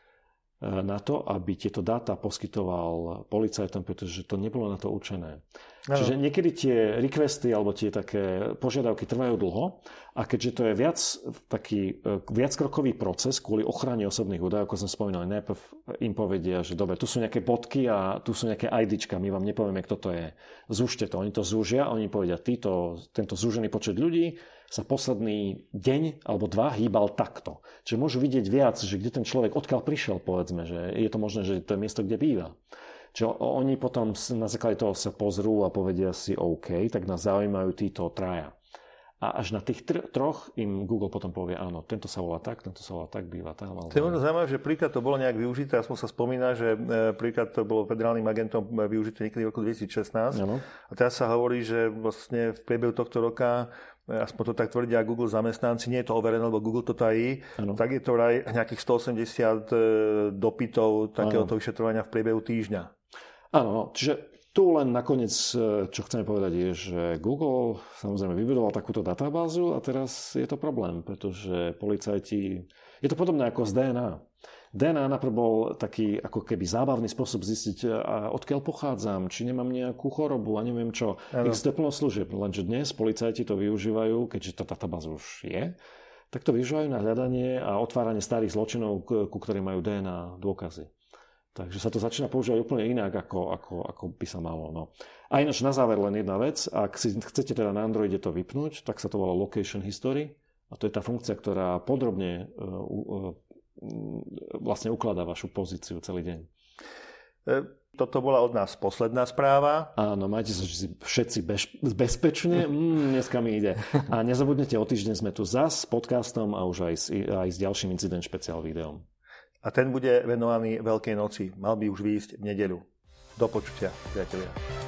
na to, aby tieto dáta poskytoval policajtom, pretože to nebolo na to určené. No. Čiže niekedy tie requesty alebo tie také požiadavky trvajú dlho a keďže to je viac taký viackrokový proces kvôli ochrane osobných údajov, ako som spomínal, najprv im povedia, že dobre, tu sú nejaké bodky a tu sú nejaké IDčka, my vám nepovieme, kto to je. Zúžte to. Oni to zúžia a oni povedia, týto, tento zúžený počet ľudí sa posledný deň alebo dva hýbal takto. Čiže môžu vidieť viac, že kde ten človek odkiaľ prišiel, povedzme, že je to možné, že to je miesto, kde býva. Čiže oni potom na základe toho sa pozrú a povedia si OK, tak nás zaujímajú títo traja. A až na tých tr- troch im Google potom povie, áno, tento sa volá tak, tento sa volá tak, býva tam. Ale... To je možno zaujímavé, že príklad to bolo nejak využité, aspoň sa spomína, že príklad to bolo federálnym agentom využité niekedy v roku dvetisícšestnásť. Ano. A teraz sa hovorí, že vlastne v priebehu tohto roka, aspoň to tak tvrdia Google zamestnanci, nie je to overené, lebo Google to tají, ano. Tak je to vraj nejakých stoosemdesiat dopytov takéhoto vyšetrovania v priebehu týždňa. Áno, čiže tu len nakoniec, čo chceme povedať, je, že Google samozrejme vybudoval takúto databázu a teraz je to problém, pretože policajti... Je to podobné ako z dé en á. dé en á najprv bol taký ako keby zábavný spôsob zistiť, odkiaľ pochádzam, či nemám nejakú chorobu a neviem čo. Existuje plno služieb, lenže dnes policajti to využívajú, keďže tá databáza už je, tak to využívajú na hľadanie a otváranie starých zločinov, ku ktorým majú dé en á dôkazy. Takže sa to začína používať úplne inak, ako, ako, ako by sa malo. No. A ináč na záver len jedna vec. Ak si chcete teda na Androide to vypnúť, tak sa to volá Location History. A to je tá funkcia, ktorá podrobne uh, uh, vlastne ukladá vašu pozíciu celý deň. Toto bola od nás posledná správa. Áno, majte sa všetci bez, bezpečne. Mm, dneska mi ide. A nezabudnite, o týždeň sme tu zas s podcastom a už aj s, aj s ďalším Incident špeciál videom. A ten bude venovaný Veľkej noci. Mal by už výjsť v nedeľu. Do počutia, priatelia.